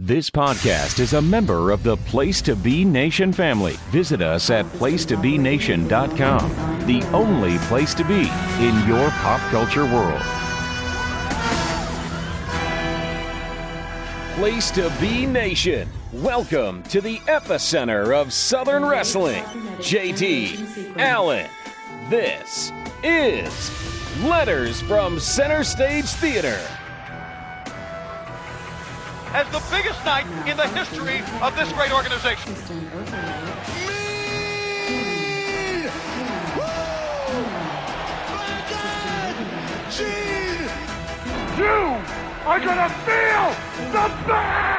This podcast is a member of the Place to Be Nation family. Visit us at placetobenation.com, the only place to be in your pop culture world. Place to Be Nation. Welcome to the epicenter of Southern Wrestling. JT Allen. This is Letters from Center Stage Theater. As the biggest night in the history of this great organization. You are gonna feel the pain!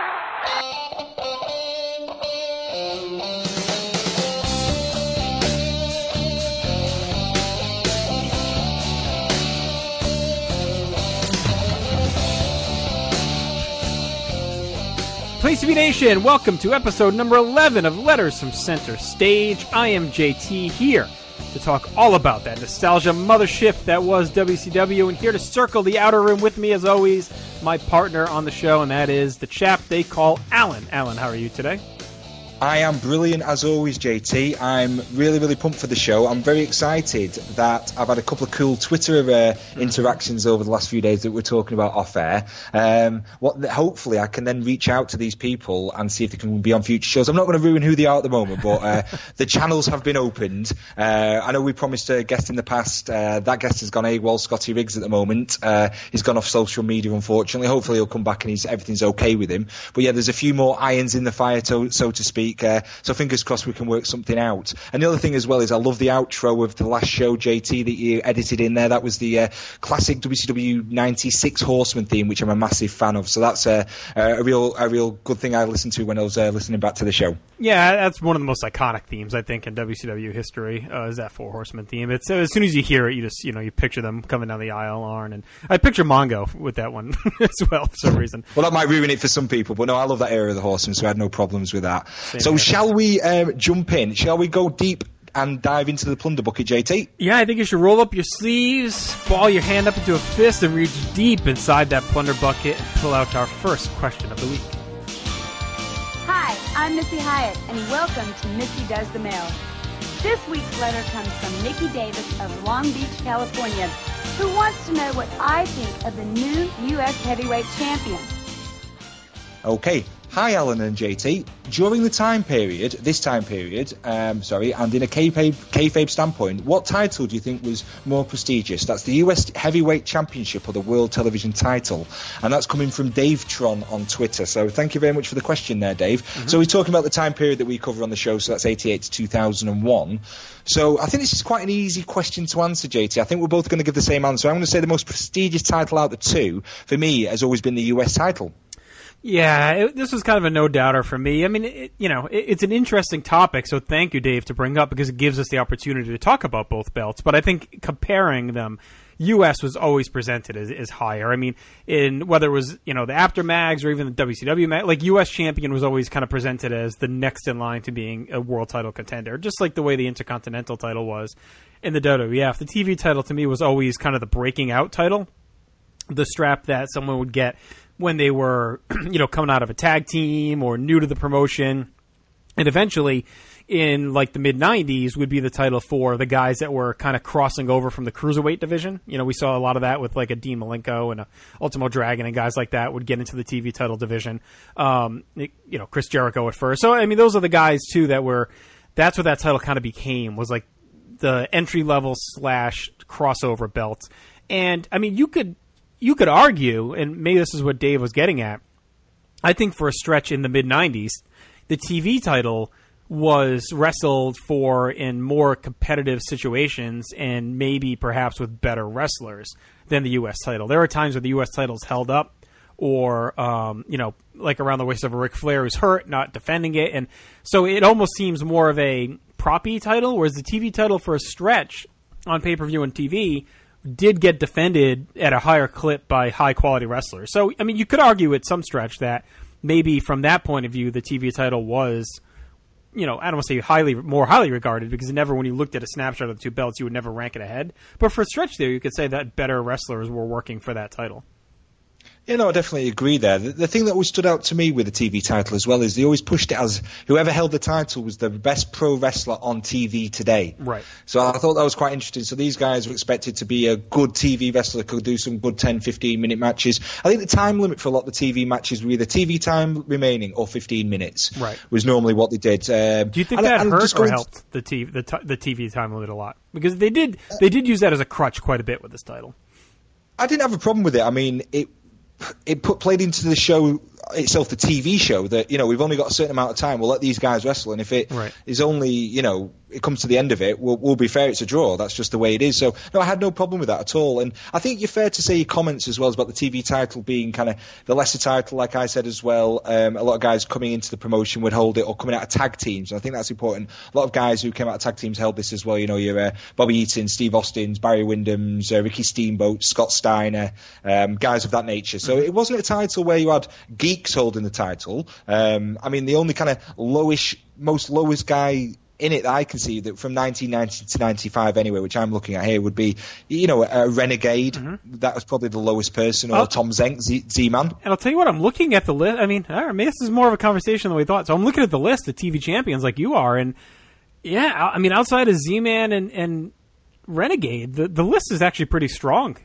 Place to Be Nation, welcome to episode number 11 of Letters from Center Stage. I am JT, here to talk all about that nostalgia mothership that was WCW, and here to circle the outer rim with me, as always, my partner on the show, and that is the chap they call Alan. Alan, how are you today? I am brilliant as always, JT. I'm really pumped for the show. I'm very excited that I've had a couple of cool Twitter interactions over the last few days that we're talking about off air. Hopefully I can then reach out to these people and see if they can be on future shows. I'm not going to ruin who they are at the moment, but the channels have been opened. I know we promised a guest in the past. That guest has gone AWOL, Scotty Riggs, at the moment. He's gone off social media, unfortunately. Hopefully he'll come back and everything's okay with him. But yeah, there's a few more irons in the fire, so to speak. So fingers crossed we can work something out. And the other thing as well is I love the outro of the last show, JT, that you edited in there. That was the classic WCW 96 Horseman theme, which I'm a massive fan of. So that's a real good thing I listened to when I was listening back to the show. Yeah, that's one of the most iconic themes, I think, in WCW history, is that Four Horsemen theme. It's as soon as you hear it, you picture them coming down the aisle, Arn. And I picture Mongo with that one as well, for some reason. Well, that might ruin it for some people, but no, I love that era of the Horsemen, so I had no problems with that. So shall we jump in? Shall we go deep and dive into the plunder bucket, JT? Yeah, I think you should roll up your sleeves, ball your hand up into a fist, and reach deep inside that plunder bucket and pull out our first question of the week. Hi, I'm Missy Hyatt, and welcome to Missy Does the Mail. This week's letter comes from Mickey Davis of Long Beach, California, who wants to know what I think of the new U.S. Heavyweight Champion. Okay. Hi, Alan and JT. During this time period, and in a kayfabe standpoint, what title do you think was more prestigious? That's the US Heavyweight Championship or the World Television title? And that's coming from Dave Tron on Twitter. So thank you very much for the question there, Dave. Mm-hmm. So we're talking about the time period that we cover on the show, so that's 88 to 2001. So I think this is quite an easy question to answer, JT. I think we're both going to give the same answer. I'm going to say the most prestigious title out of the two, for me, has always been the US title. Yeah, this was kind of a no-doubter for me. I mean, it's an interesting topic, so thank you, Dave, to bring up, because it gives us the opportunity to talk about both belts. But I think comparing them, U.S. was always presented as higher. I mean, in whether it was, the Aftermags or even the WCW mag, like U.S. champion was always kind of presented as the next in line to being a world title contender, just like the way the Intercontinental title was in the WWF. The TV title, to me, was always kind of the breaking out title, the strap that someone would get when they were, coming out of a tag team or new to the promotion. And eventually, in like the mid-90s, would be the title for the guys that were kind of crossing over from the cruiserweight division. We saw a lot of that with like a Dean Malenko and a Ultimo Dragon, and guys like that would get into the TV title division. Chris Jericho at first. So, I mean, those are the guys, too, that's what that title kind of became, was like the entry-level / crossover belt. And, I mean, you could argue, and maybe this is what Dave was getting at, I think for a stretch in the mid-90s, the TV title was wrestled for in more competitive situations and maybe perhaps with better wrestlers than the U.S. title. There are times where the U.S. title's held up or, like around the waist of a Ric Flair who's hurt, not defending it. And so it almost seems more of a proppy title, whereas the TV title for a stretch on pay-per-view and TV did get defended at a higher clip by high-quality wrestlers. So, I mean, you could argue at some stretch that maybe from that point of view, the TV title was, I don't want to say more highly regarded, because never, when you looked at a snapshot of the two belts, you would never rank it ahead. But for a stretch there, you could say that better wrestlers were working for that title. You know, I definitely agree there. The thing that always stood out to me with the TV title as well is they always pushed it as whoever held the title was the best pro wrestler on TV today. Right. So I thought that was quite interesting. So these guys were expected to be a good TV wrestler, could do some good 10, 15-minute matches. I think the time limit for a lot of the TV matches were either TV time remaining or 15 minutes. Right. Was normally what they did. Do you think that hurt or helped the TV time limit a lot? Because they did use that as a crutch quite a bit with this title. I didn't have a problem with it. I mean, it played into the show itself, the TV show, that, you know, we've only got a certain amount of time, we'll let these guys wrestle, and if it is only, you know, it comes to the end of it, we'll be fair, it's a draw. That's just the way it is. So, no, I had no problem with that at all. And I think you're fair to say your comments as well about the TV title being kind of the lesser title, like I said as well. A lot of guys coming into the promotion would hold it, or coming out of tag teams, and I think that's important. A lot of guys who came out of tag teams held this as well. You know, your Bobby Eaton, Steve Austin's, Barry Windham's, Ricky Steamboat, Scott Steiner, guys of that nature. So it wasn't a title where you had geeks holding the title. I mean, the only kind of most lowest guy in it that I can see that from 1990 to 95 anyway, which I'm looking at here, would be, you know, a Renegade. Mm-hmm. That was probably the lowest person, or Tom Zenk, Z-Man. And I'll tell you what, I'm looking at the list. I mean, this is more of a conversation than we thought. So I'm looking at the list of TV champions like you are, and yeah, I mean, outside of Z-Man and Renegade, the list is actually pretty strong.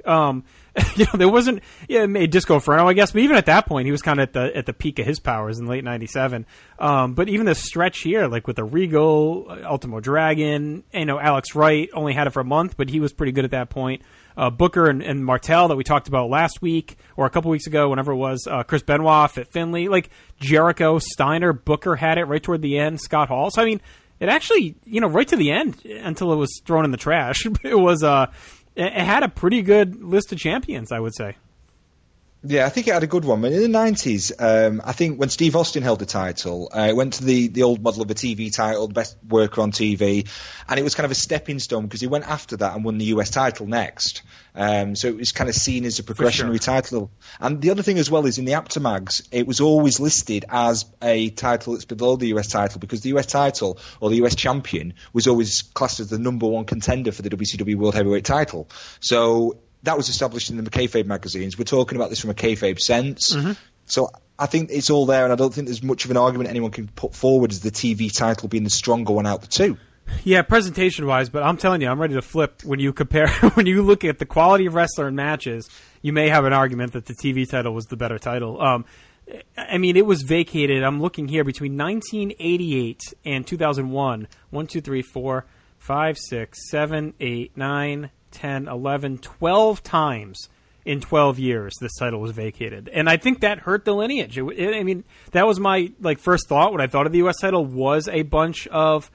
You know, there wasn't Disco Inferno, I guess, but even at that point, he was kind of at the peak of his powers in late '97. But even the stretch here, like with the Regal, Ultimo Dragon, you know, Alex Wright only had it for a month, but he was pretty good at that point. Booker and Martel that we talked about last week or a couple weeks ago, whenever it was, Chris Benoit at Finley, like Jericho, Steiner, Booker had it right toward the end, Scott Hall. So I mean, it actually, you know, right to the end until it was thrown in the trash, it was it had a pretty good list of champions, I would say. Yeah, I think it had a good one. But in the 90s, I think when Steve Austin held the title, it went to the old model of a TV title, the best worker on TV, and it was kind of a stepping stone because he went after that and won the US title next. So it was kind of seen as a progressionary title. And the other thing as well is in the Aptomags, it was always listed as a title that's below the US title because the US title, or the US champion, was always classed as the number one contender for the WCW World Heavyweight title. So that was established in the kayfabe magazines. We're talking about this from a kayfabe sense. Mm-hmm. So I think it's all there, and I don't think there's much of an argument anyone can put forward as the TV title being the stronger one out of the two. Yeah, presentation-wise, but I'm telling you, I'm ready to flip when you compare, when you look at the quality of wrestler and matches, you may have an argument that the TV title was the better title. I mean, it was vacated, I'm looking here, between 1988 and 2001. 1, 2, 3, 4, 5, 6, 7, 8, 9, 10, 11, 12 times in 12 years this title was vacated. And I think that hurt the lineage. I mean, that was my first thought when I thought of the U.S. title was a bunch of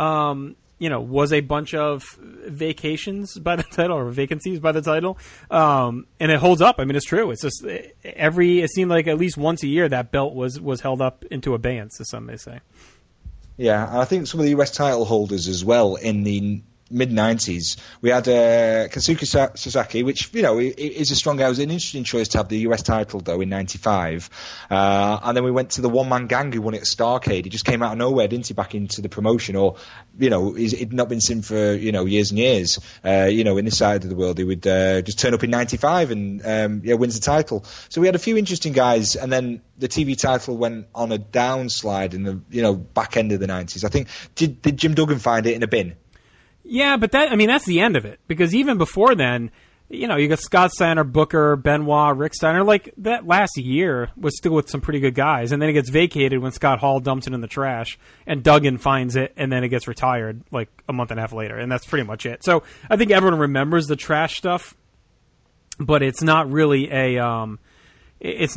vacations by the title or vacancies by the title. And it holds up. I mean, it's true. It's just it seemed like at least once a year that belt was held up into abeyance, as some may say. Yeah, and I think some of the US title holders as well in the mid-90s, we had Kensuke Sasaki, which, you know, is a strong guy. It was an interesting choice to have the US title, though, in 95. And then we went to the one-man gang who won it at Starrcade. He just came out of nowhere, didn't he, back into the promotion? Or, you know, he'd not been seen for, you know, years and years. You know, in this side of the world, he would just turn up in 95 and, wins the title. So we had a few interesting guys, and then the TV title went on a downslide in the, you know, back end of the 90s. I think, did Jim Duggan find it in a bin? Yeah, but that's the end of it. Because even before then, you know, you got Scott Steiner, Booker, Benoit, Rick Steiner. Like, that last year was still with some pretty good guys. And then it gets vacated when Scott Hall dumps it in the trash. And Duggan finds it, and then it gets retired, like, a month and a half later. And that's pretty much it. So I think everyone remembers the trash stuff. But it's not really I don't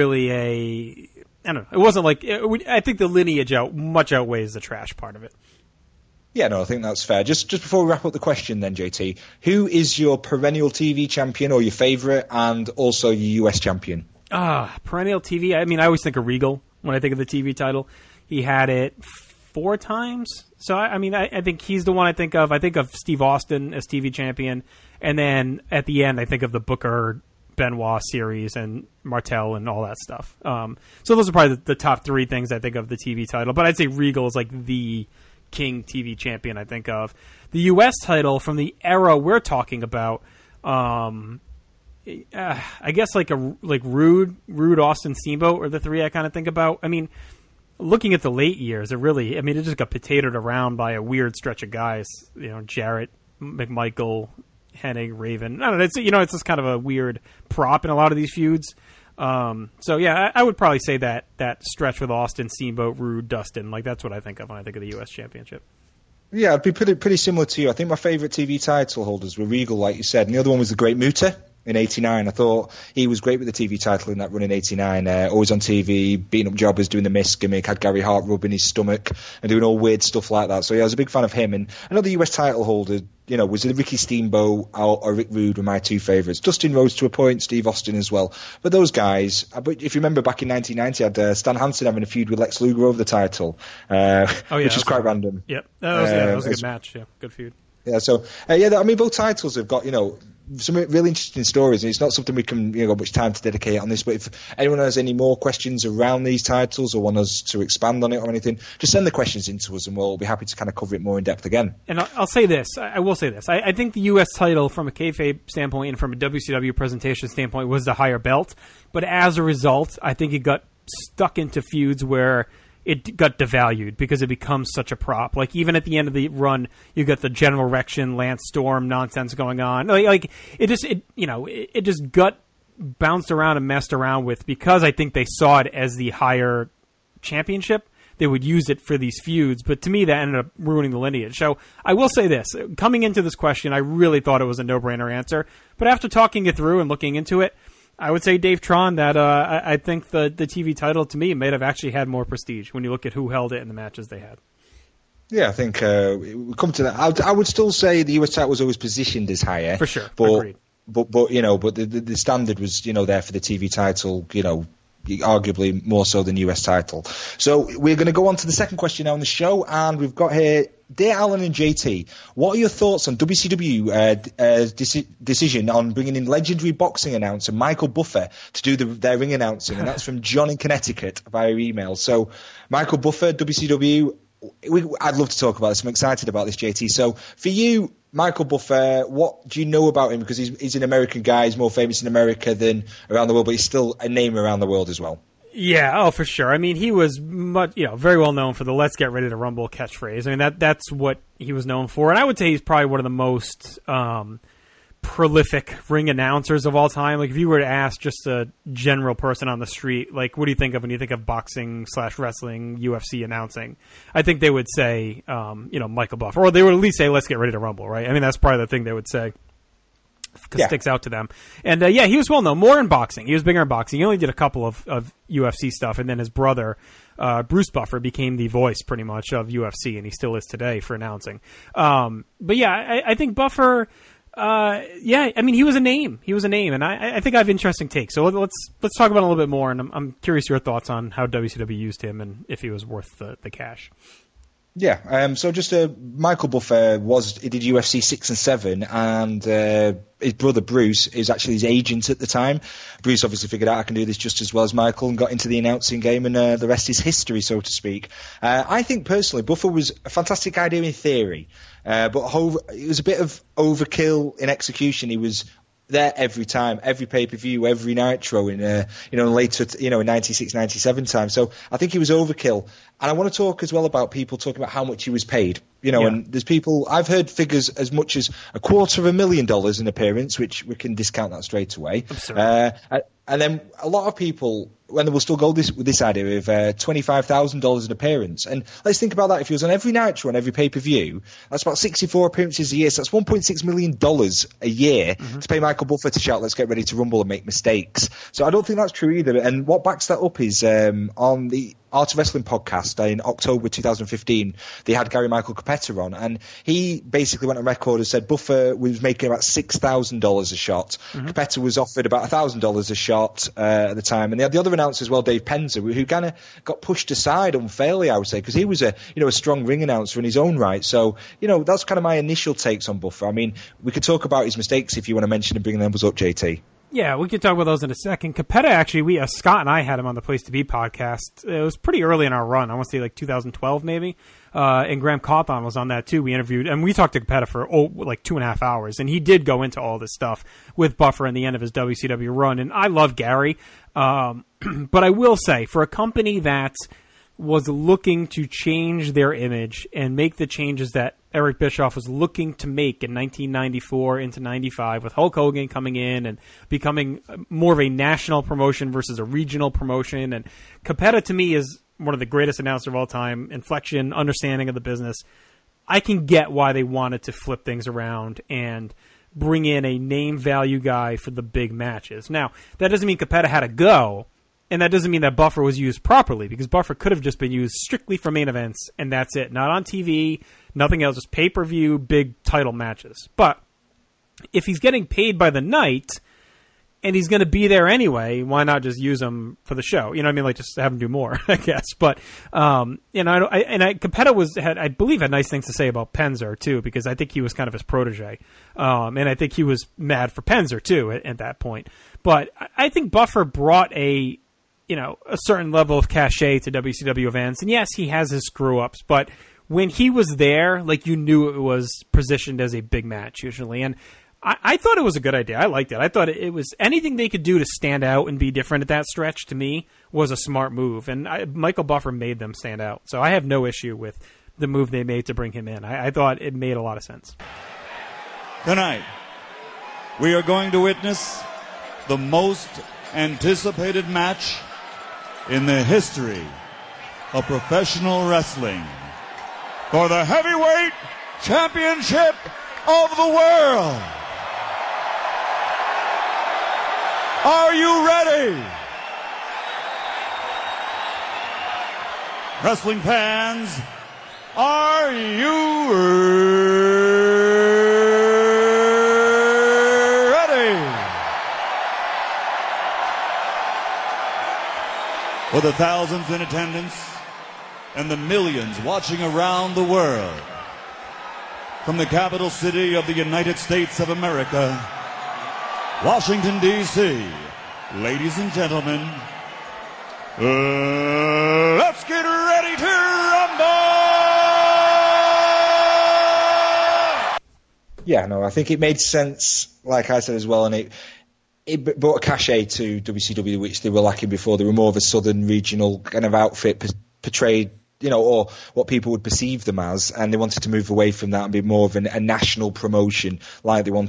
know. It wasn't like, I think the lineage much outweighs the trash part of it. Yeah, no, I think that's fair. Just before we wrap up the question then, JT, who is your perennial TV champion or your favourite, and also your US champion? Perennial TV, I mean, I always think of Regal when I think of the TV title. He had it 4 times. So, I mean, I think he's the one I think of. I think of Steve Austin as TV champion. And then at the end, I think of the Booker Benoit series and Martel and all that stuff. So those are probably the top 3 things I think of the TV title. But I'd say Regal is like the King TV champion I think of. The U.S. title from the era we're talking about, I guess like Rude, Austin, Steamboat are the three I kind of think about. I mean, looking at the late years, it just got potatoed around by a weird stretch of guys. Jarrett, McMichael, Hennig, Raven. I don't know. It's just kind of a weird prop in a lot of these feuds. So yeah, I would probably say that stretch with Austin, Steamboat, Rude, Dustin, like that's what I think of when I think of the U.S. Championship. Yeah, I'd be pretty similar to you. I think my favourite TV title holders were Regal, like you said, and the other one was the Great Muta in '89. I thought he was great with the TV title in that run in '89. Always on TV, beating up jobbers, doing the mist gimmick, had Gary Hart rubbing his stomach and doing all weird stuff like that. So yeah, I was a big fan of him. And another US title holder, was it Ricky Steamboat or Rick Rude were my two favourites. Dustin Rhodes to a point, Steve Austin as well. But those guys, if you remember back in 1990, I had Stan Hansen having a feud with Lex Luger over the title, which is quite random. Yep, that was a good match. Yeah, good feud. Yeah, so both titles have got some really interesting stories, and it's not something we can got much time to dedicate on this. But if anyone has any more questions around these titles or want us to expand on it or anything, just send the questions in to us, and we'll be happy to kind of cover it more in depth again. And I'll say this: I will say this. I think the U.S. title, from a kayfabe standpoint and from a WCW presentation standpoint, was the higher belt. But as a result, I think it got stuck into feuds where it got devalued because it becomes such a prop. Like, even at the end of the run, you got the General Erection, Lance Storm nonsense going on. It just got bounced around and messed around with because I think they saw it as the higher championship. They would use it for these feuds, but to me, that ended up ruining the lineage. So I will say this. Coming into this question, I really thought it was a no-brainer answer. But after talking it through and looking into it, I would say, Dave Tron, that I think the TV title, to me, may have actually had more prestige when you look at who held it and the matches they had. Yeah, I think we come to that. I would still say the US title was always positioned as higher. For sure, agreed. But the standard was, there for the TV title, arguably more so than US title. So we're going to go on to the second question now on the show, and we've got here, Dear Alan and JT, what are your thoughts on WCW decision on bringing in legendary boxing announcer Michael Buffer to do their ring announcing? And that's from John in Connecticut via email. So Michael Buffer, WCW, I'd love to talk about this. I'm excited about this, JT. So for you, Michael Buffer, what do you know about him? Because he's an American guy. He's more famous in America than around the world, but he's still a name around the world as well. Yeah, for sure. I mean, he was very well known for the "Let's Get Ready to Rumble" catchphrase. I mean, that's what he was known for, and I would say he's probably one of the most prolific ring announcers of all time. Like, if you were to ask just a general person on the street, like, what do you think of when you think of boxing / wrestling, UFC announcing? I think they would say, Michael Buffer, or they would at least say, "Let's get ready to rumble," right? I mean, that's probably the thing they would say. Because it sticks out to them. And he was well known, more in boxing. He was bigger in boxing. He only did a couple of UFC stuff, and then his brother, Bruce Buffer, became the voice pretty much of UFC, and he still is today for announcing. I think Buffer, I mean, he was a name. And I think I have interesting takes. So let's talk about it a little bit more, and I'm curious your thoughts on how WCW used him and if he was worth the cash. Yeah, so just Michael Buffer he did UFC 6 and 7, and his brother Bruce is actually his agent at the time. Bruce obviously figured out I can do this just as well as Michael and got into the announcing game, and the rest is history, so to speak. I think personally Buffer was a fantastic idea in theory, but it was a bit of overkill in execution. He was there every time, every pay-per-view, every Nitro in later, in 96, 97 time. So I think he was overkill. And I want to talk as well about people talking about how much he was paid. And there's people, I've heard figures as much as $250,000 an appearance, which we can discount that straight away. And then a lot of people, when they will still go with this idea of $25,000 an appearance. And let's think about that. If he was on every Nitro, on every pay-per-view, that's about 64 appearances a year. So that's $1.6 million a year to pay Michael Buffer to shout, "Let's get ready to rumble," and make mistakes. So I don't think that's true either. And what backs that up is on the Art of Wrestling podcast in October 2015, they had Gary Michael Capetta on, and he basically went on record and said Buffer was making about $6,000 a shot. Capetta was offered about $1,000 a shot at the time, and they had the other announcer as well, Dave Penza, who kind of got pushed aside unfairly, I would say, because he was a strong ring announcer in his own right. So that's kind of my initial takes on Buffer. I mean, we could talk about his mistakes if you want to mention and bring them up, JT. Yeah, we can talk about those in a second. Capetta, actually, Scott and I had him on the Place to Be podcast. It was pretty early in our run. I want to say like 2012 maybe. And Graham Cawthon was on that too. We interviewed, and we talked to Capetta for like 2.5 hours. And he did go into all this stuff with Buffer in the end of his WCW run. And I love Gary. But I will say, for a company that was looking to change their image and make the changes that Eric Bischoff was looking to make in 1994 into 95, with Hulk Hogan coming in and becoming more of a national promotion versus a regional promotion. And Capetta, to me, is one of the greatest announcers of all time. Inflection, understanding of the business. I can get why they wanted to flip things around and bring in a name value guy for the big matches. Now, that doesn't mean Capetta had to go. And that doesn't mean that Buffer was used properly, because Buffer could have just been used strictly for main events, and that's it. Not on TV, nothing else, just pay-per-view, big title matches. But if he's getting paid by the night, and he's going to be there anyway, why not just use him for the show? You know what I mean? Like, just have him do more, I guess. But, Capetta had nice things to say about Penzer, too, because I think he was kind of his protege. And I think he was mad for Penzer, too, at that point. But I think Buffer brought a certain level of cachet to WCW events. And yes, he has his screw-ups, but when he was there, like, you knew it was positioned as a big match, usually. And I thought it was a good idea. I liked it. I thought it was anything they could do to stand out and be different at that stretch, to me, was a smart move. And Michael Buffer made them stand out. So I have no issue with the move they made to bring him in. I thought it made a lot of sense. Tonight, we are going to witness the most anticipated match in the history of professional wrestling for the heavyweight championship of the world. Are you ready? Wrestling fans, are you ready? For the thousands in attendance and the millions watching around the world, from the capital city of the United States of America, Washington, D.C., ladies and gentlemen, let's get ready to rumble! Yeah, no, I think it made sense, like I said as well, and it brought a cachet to WCW, which they were lacking before. They were more of a southern regional kind of outfit, portrayed, or what people would perceive them as, and they wanted to move away from that and be more of a national promotion like the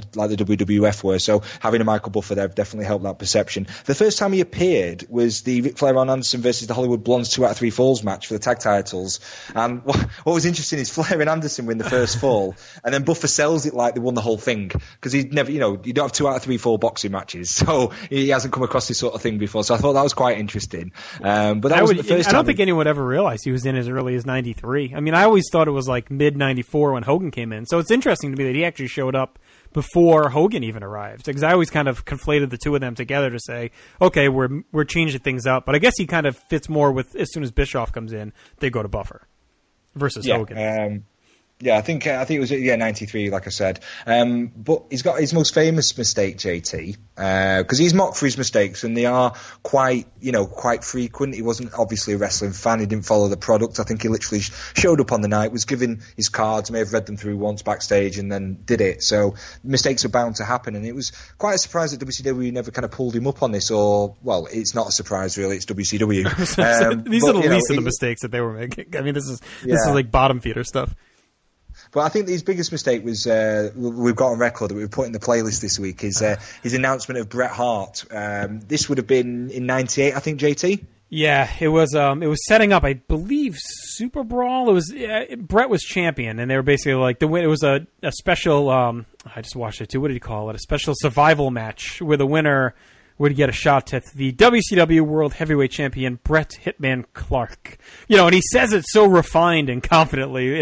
WWF were. So having a Michael Buffer there definitely helped that perception. The first time he appeared was the Ric Flair Arn Anderson versus the Hollywood Blondes 2 out of 3 falls match for the tag titles. And what was interesting is Flair and Anderson win the first fall, and then Buffer sells it like they won the whole thing, because he'd never, you don't have 2 out of 3 fall boxing matches, so he hasn't come across this sort of thing before. So I thought that was quite interesting. But that wasn't the first time. I don't think anyone ever realized he was in as early as 93. I mean, I always thought it was like mid-94 when Hogan came in. So it's interesting to me that he actually showed up before Hogan even arrived. Because I always kind of conflated the two of them together to say, okay, we're changing things up. But I guess he kind of fits more with, as soon as Bischoff comes in, they go to Buffer versus Hogan. Yeah, I think it was 93, like I said. But he's got his most famous mistake, JT, because he's mocked for his mistakes, and they are quite frequent. He wasn't obviously a wrestling fan. He didn't follow the product. I think he literally showed up on the night, was given his cards, may have read them through once backstage, and then did it. So mistakes are bound to happen, and it was quite a surprise that WCW never kind of pulled him up on this. Or, well, it's not a surprise really. It's WCW. These are the least of the mistakes that they were making. I mean, this is like bottom feeder stuff. But I think his biggest mistake was, we've got on record that we put in the playlist this week, is his announcement of Bret Hart. This would have been in 98, I think, JT? Yeah, it was setting up, I believe, Super Brawl. It was Bret was champion, and they were basically like, it was a special, I just watched it too, what did he call it? A special survival match where the winner would get a shot at the WCW World Heavyweight Champion, Bret Hitman Clark. And he says it so refined and confidently,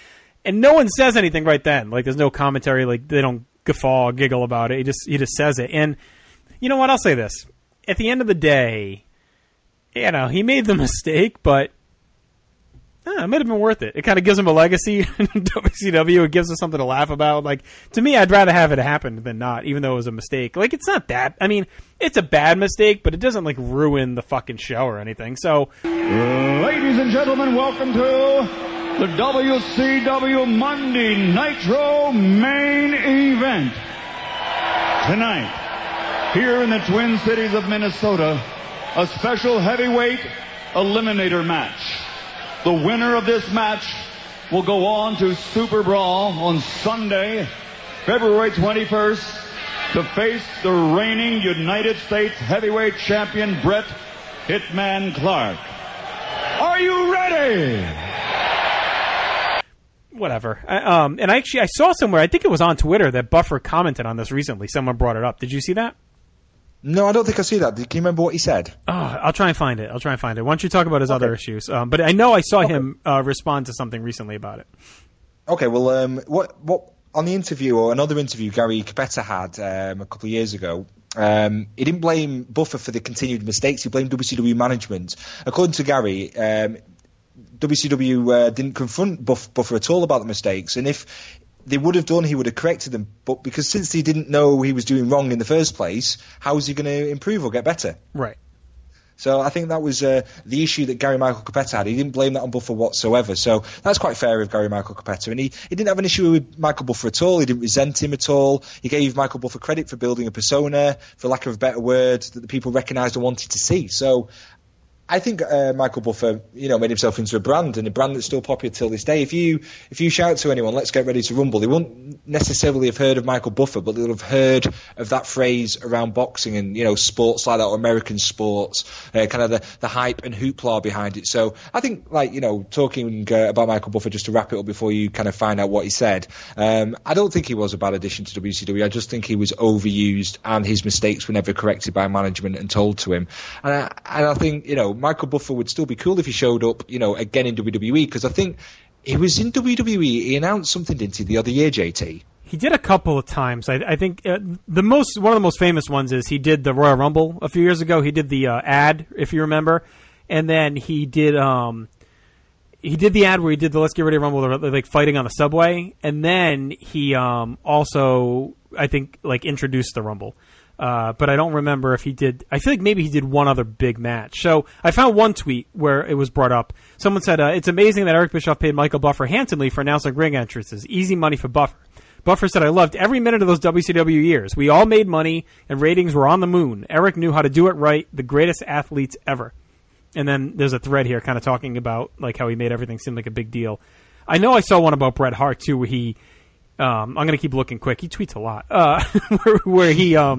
and no one says anything right then. Like, there's no commentary. Like, they don't guffaw, giggle about it. He just says it. And you know what? I'll say this. At the end of the day, he made the mistake, but it might have been worth it. It kind of gives him a legacy in WCW. It gives us something to laugh about. Like, to me, I'd rather have it happen than not, even though it was a mistake. Like, it's not that. I mean, it's a bad mistake, but it doesn't, like, ruin the fucking show or anything. So, Ladies and gentlemen, welcome to the WCW Monday Nitro main event. Tonight, here in the Twin Cities of Minnesota, a special heavyweight eliminator match. The winner of this match will go on to Super Brawl on Sunday, February 21st, to face the reigning United States heavyweight champion Bret Hitman Clark. Are you ready? whatever. And I saw somewhere, I think it was on Twitter, that Buffer commented on this recently. Someone brought it up. Did you see that? No, I don't think I see that. Can you remember what he said? Oh, I'll try and find it. Why don't you talk about his other issues? But I know I saw him respond to something recently about it. Okay, well, what on the interview, or another interview Gary Capetta had a couple of years ago, he didn't blame Buffer for the continued mistakes. He blamed WCW management. According to Gary, WCW didn't confront Buffer at all about the mistakes, and if they would have done, he would have corrected them. But because since he didn't know he was doing wrong in the first place, how was he going to improve or get better? Right. So I think that was the issue that Gary Michael Capetta had. He didn't blame that on Buffer whatsoever. So that's quite fair of Gary Michael Capetta. And he didn't have an issue with Michael Buffer at all. He didn't resent him at all. He gave Michael Buffer credit for building a persona, for lack of a better word, that the people recognised and wanted to see. So I think Michael Buffer, made himself into a brand, and a brand that's still popular till this day. If you shout to anyone, "Let's get ready to rumble," they won't necessarily have heard of Michael Buffer, but they'll have heard of that phrase around boxing and sports like that, or American sports, kind of the hype and hoopla behind it. So I think, talking about Michael Buffer, just to wrap it up before you kind of find out what he said, I don't think he was a bad addition to WCW. I just think he was overused, and his mistakes were never corrected by management and told to him. And I think Michael Buffer would still be cool if he showed up, again in WWE, because I think he was in WWE. He announced something, didn't he, the other year, JT? He did a couple of times. I think one of the most famous ones is he did the Royal Rumble a few years ago. He did the ad, if you remember, and then he did the ad where he did the Let's Get Ready to Rumble, like fighting on the subway, and then he also, I think, introduced the Rumble. But I don't remember if he did. I feel like maybe he did one other big match. So I found one tweet where it was brought up. Someone said, it's amazing that Eric Bischoff paid Michael Buffer handsomely for announcing ring entrances. Easy money for Buffer. Buffer said, I loved every minute of those WCW years. We all made money, and ratings were on the moon. Eric knew how to do it right. The greatest athletes ever. And then there's a thread here kind of talking about how he made everything seem like a big deal. I know I saw one about Bret Hart, too, where he... I'm going to keep looking quick. He tweets a lot. Where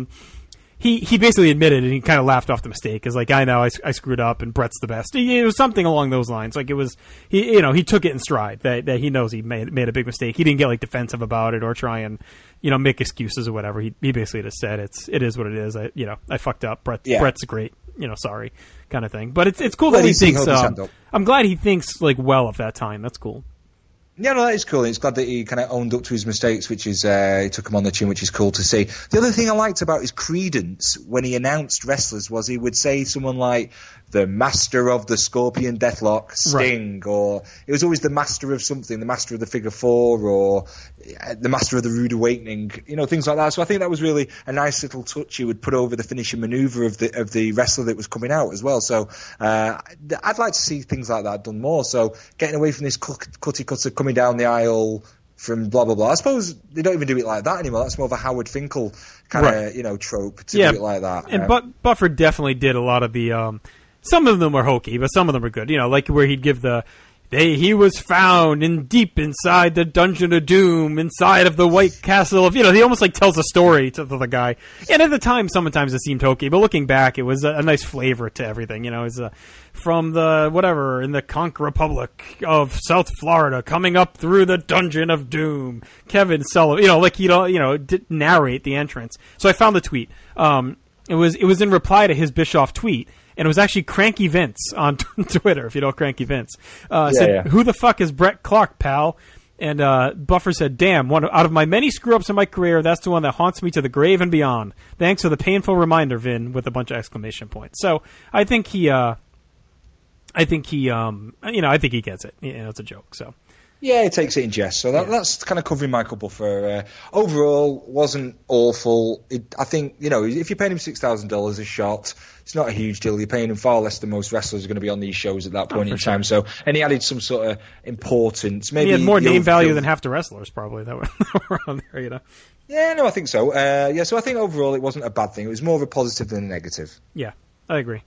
he basically admitted, and he kind of laughed off the mistake. Is I know I screwed up, and Bret's the best. It was something along those lines. It was he took it in stride that he knows he made a big mistake. He didn't get defensive about it or try and make excuses or whatever. He basically just said it is what it is. I fucked up. Bret's great. Sorry, kind of thing. But it's cool that he thinks. I'm glad he thinks well of that time. That's cool. Yeah, no, that is cool. It's glad that he kind of owned up to his mistakes, which is, he took him on the chin, which is cool to see. The other thing I liked about his credence when he announced wrestlers was he would say someone like the Master of the Scorpion Deathlock, Sting, right. Or it was always the Master of something, the Master of the Figure Four, or the Master of the Rude Awakening, things like that. So I think that was really a nice little touch he would put over the finishing maneuver of the wrestler that was coming out as well. So I'd like to see things like that done more. So getting away from this cutty cutter coming down the aisle from blah blah blah. I suppose they don't even do it like that anymore. That's more of a Howard Finkel kind of trope to do it like that. And Buffer definitely did a lot of the. Some of them were hokey, but some of them were good. Where he'd give he was found deep inside the Dungeon of Doom, inside of the White Castle of, he almost tells a story to the guy. And at the time, sometimes it seemed hokey, but looking back, it was a nice flavor to everything. It was from the, whatever, in the Conch Republic of South Florida, coming up through the Dungeon of Doom. Kevin Sullivan, did narrate the entrance. So I found the tweet. It was in reply to his Bischoff tweet. And it was actually Cranky Vince on Twitter, if you know Cranky Vince. Said, who the fuck is Bret Clark, pal? And Buffer said, damn, out of my many screw-ups in my career, that's the one that haunts me to the grave and beyond. Thanks for the painful reminder, Vin, with a bunch of exclamation points. So I think he I think he, I think he gets it. It's a joke, so. Yeah, he takes it in jest. So that's kind of covering Michael Buffer. Overall, wasn't awful. I think, if you're paying him $6,000 a shot, it's not a huge deal. You're paying him far less than most wrestlers are going to be on these shows at that point in time. So, and he added some sort of importance. Maybe he had more name value than half the wrestlers probably that were on there, Yeah, no, I think so. So I think overall it wasn't a bad thing. It was more of a positive than a negative. Yeah, I agree.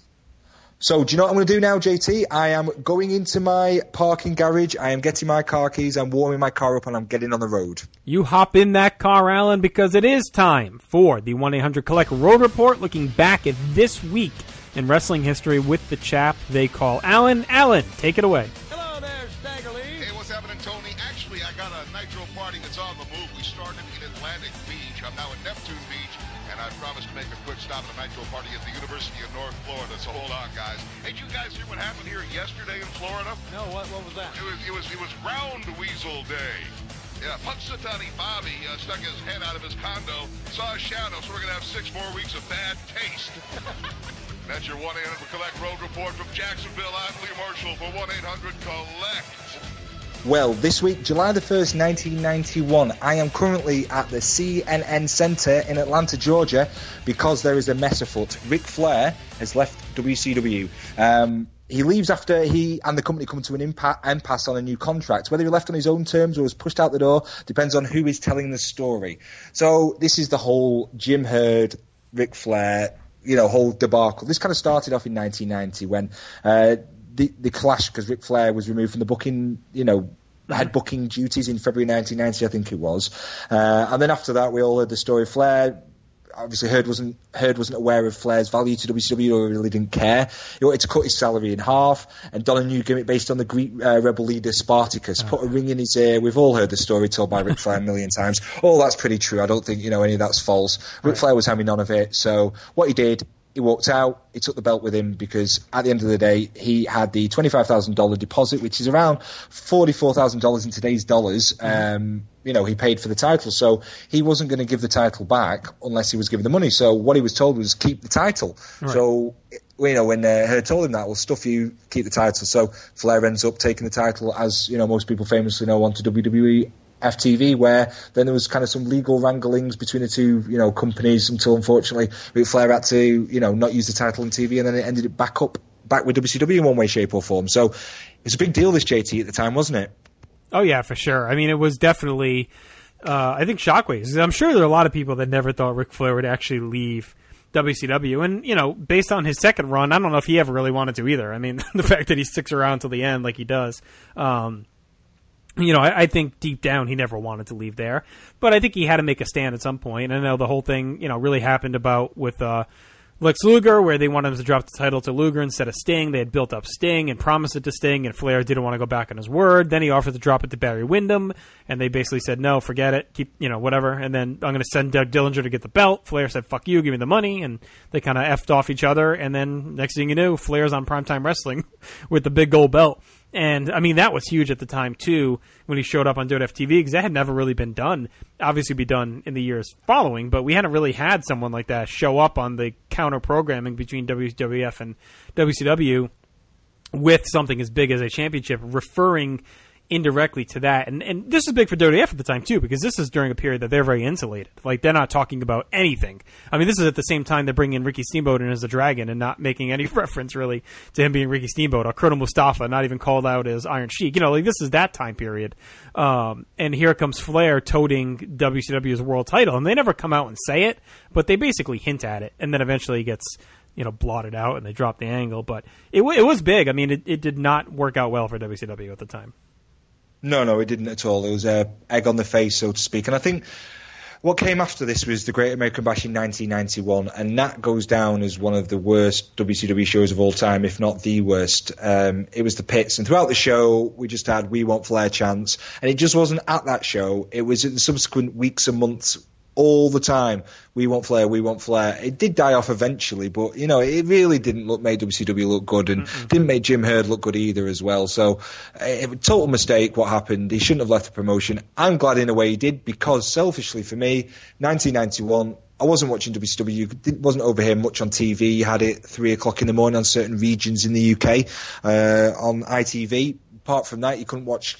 So do you know what I'm going to do now, JT? I am going into my parking garage. I am getting my car keys. I'm warming my car up, and I'm getting on the road. You hop in that car, Alan, because it is time for the 1-800-COLLECT Road Report, looking back at this week in wrestling history with the chap they call Alan. Alan, take it away. Hello there, Stagger Lee. Hey, what's happening, Tony? Actually, I got a Nitro party that's on the move. We started in Atlantic Beach. I'm now in Neptune Beach. And I promised to make a quick stop at a Nitro party at the University of North Florida. So hold on, guys. Hey, did you guys hear what happened here yesterday in Florida? No, what was that? It was Round Weasel Day. Yeah, Punxsutawney Bobby stuck his head out of his condo, saw a shadow, so we're going to have 6 more weeks of bad taste. That's your 1-800-COLLECT Road Report from Jacksonville. I'm Lee Marshall for 1-800-COLLECT. Well, this week, July the 1st, 1991, I am currently at the CNN Center in Atlanta, Georgia, because there is a mess afoot. Ric Flair has left WCW. He leaves after he and the company come to an impasse on a new contract. Whether he left on his own terms or was pushed out the door depends on who is telling the story. So this is the whole Jim Herd, Ric Flair, whole debacle. This kind of started off in 1990 when the clash, because Ric Flair was removed from the booking, had booking duties in February 1990, I think it was. And then after that, we all heard the story of Flair. Obviously, Herd wasn't aware of Flair's value to WCW, or really didn't care. He wanted to cut his salary in half and don a new gimmick based on the Greek rebel leader Spartacus. Put a ring in his ear. We've all heard the story told by Ric Flair a million times. Oh, that's pretty true. I don't think any of that's false. Ric Flair was having none of it. So what he did, he walked out, he took the belt with him, because at the end of the day, he had the $25,000 deposit, which is around $44,000 in today's dollars. He paid for the title, so he wasn't going to give the title back unless he was given the money. So what he was told was keep the title. Right. So, when Herd told him that, well, stuff you, keep the title. So Flair ends up taking the title, as, most people famously know, onto WWE FTV, where then there was kind of some legal wranglings between the two, companies, until unfortunately Ric Flair had to, not use the title on TV, and then it ended back with WCW in one way, shape or form. So it was a big deal, this, JT, at the time, wasn't it? Oh yeah, for sure. I mean, it was definitely, I think, shockwaves. I'm sure there are a lot of people that never thought Ric Flair would actually leave WCW, and based on his second run, I don't know if he ever really wanted to either. I mean, the fact that he sticks around till the end like he does. I think deep down he never wanted to leave there, but I think he had to make a stand at some point. I know the whole thing, really happened with Lex Luger, where they wanted him to drop the title to Luger instead of Sting. They had built up Sting and promised it to Sting, and Flair didn't want to go back on his word. Then he offered to drop it to Barry Windham, and they basically said, no, forget it, keep, whatever. And then I'm going to send Doug Dillinger to get the belt. Flair said, fuck you, give me the money. And they kind of effed off each other. And then next thing you knew, Flair's on Primetime Wrestling with the big gold belt. And, I mean, that was huge at the time, too, when he showed up on WFTV, because that had never really been done. Obviously be done in the years following, but we hadn't really had someone like that show up on the counter-programming between WWF and WCW with something as big as a championship, referring indirectly to that. And this is big for WWF at the time, too, because this is during a period that they're very insulated. Like, they're not talking about anything. I mean, this is at the same time they're bringing Ricky Steamboat in as a dragon and not making any reference, really, to him being Ricky Steamboat, or Colonel Mustafa, not even called out as Iron Sheik. This is that time period. And here comes Flair toting WCW's world title. And they never come out and say it, but they basically hint at it. And then eventually it gets, blotted out and they drop the angle. But it was big. I mean, it did not work out well for WCW at the time. No, it didn't at all. It was egg on the face, so to speak. And I think what came after this was the Great American Bash in 1991, and that goes down as one of the worst WCW shows of all time, if not the worst. It was the pits, and throughout the show, we just had "We Want Flair" chants, and it just wasn't at that show. It was in the subsequent weeks and months, all the time. "We want Flair, we want Flair." It did die off eventually, but it really didn't make WCW look good, and didn't make Jim Herd look good either as well. So it was a total mistake what happened. He shouldn't have left the promotion. I'm glad in a way he did, because selfishly for me, 1991, I wasn't watching WCW. It wasn't over here much on TV. You had it 3:00 in the morning on certain regions in the UK on ITV. Apart from that, you couldn't watch,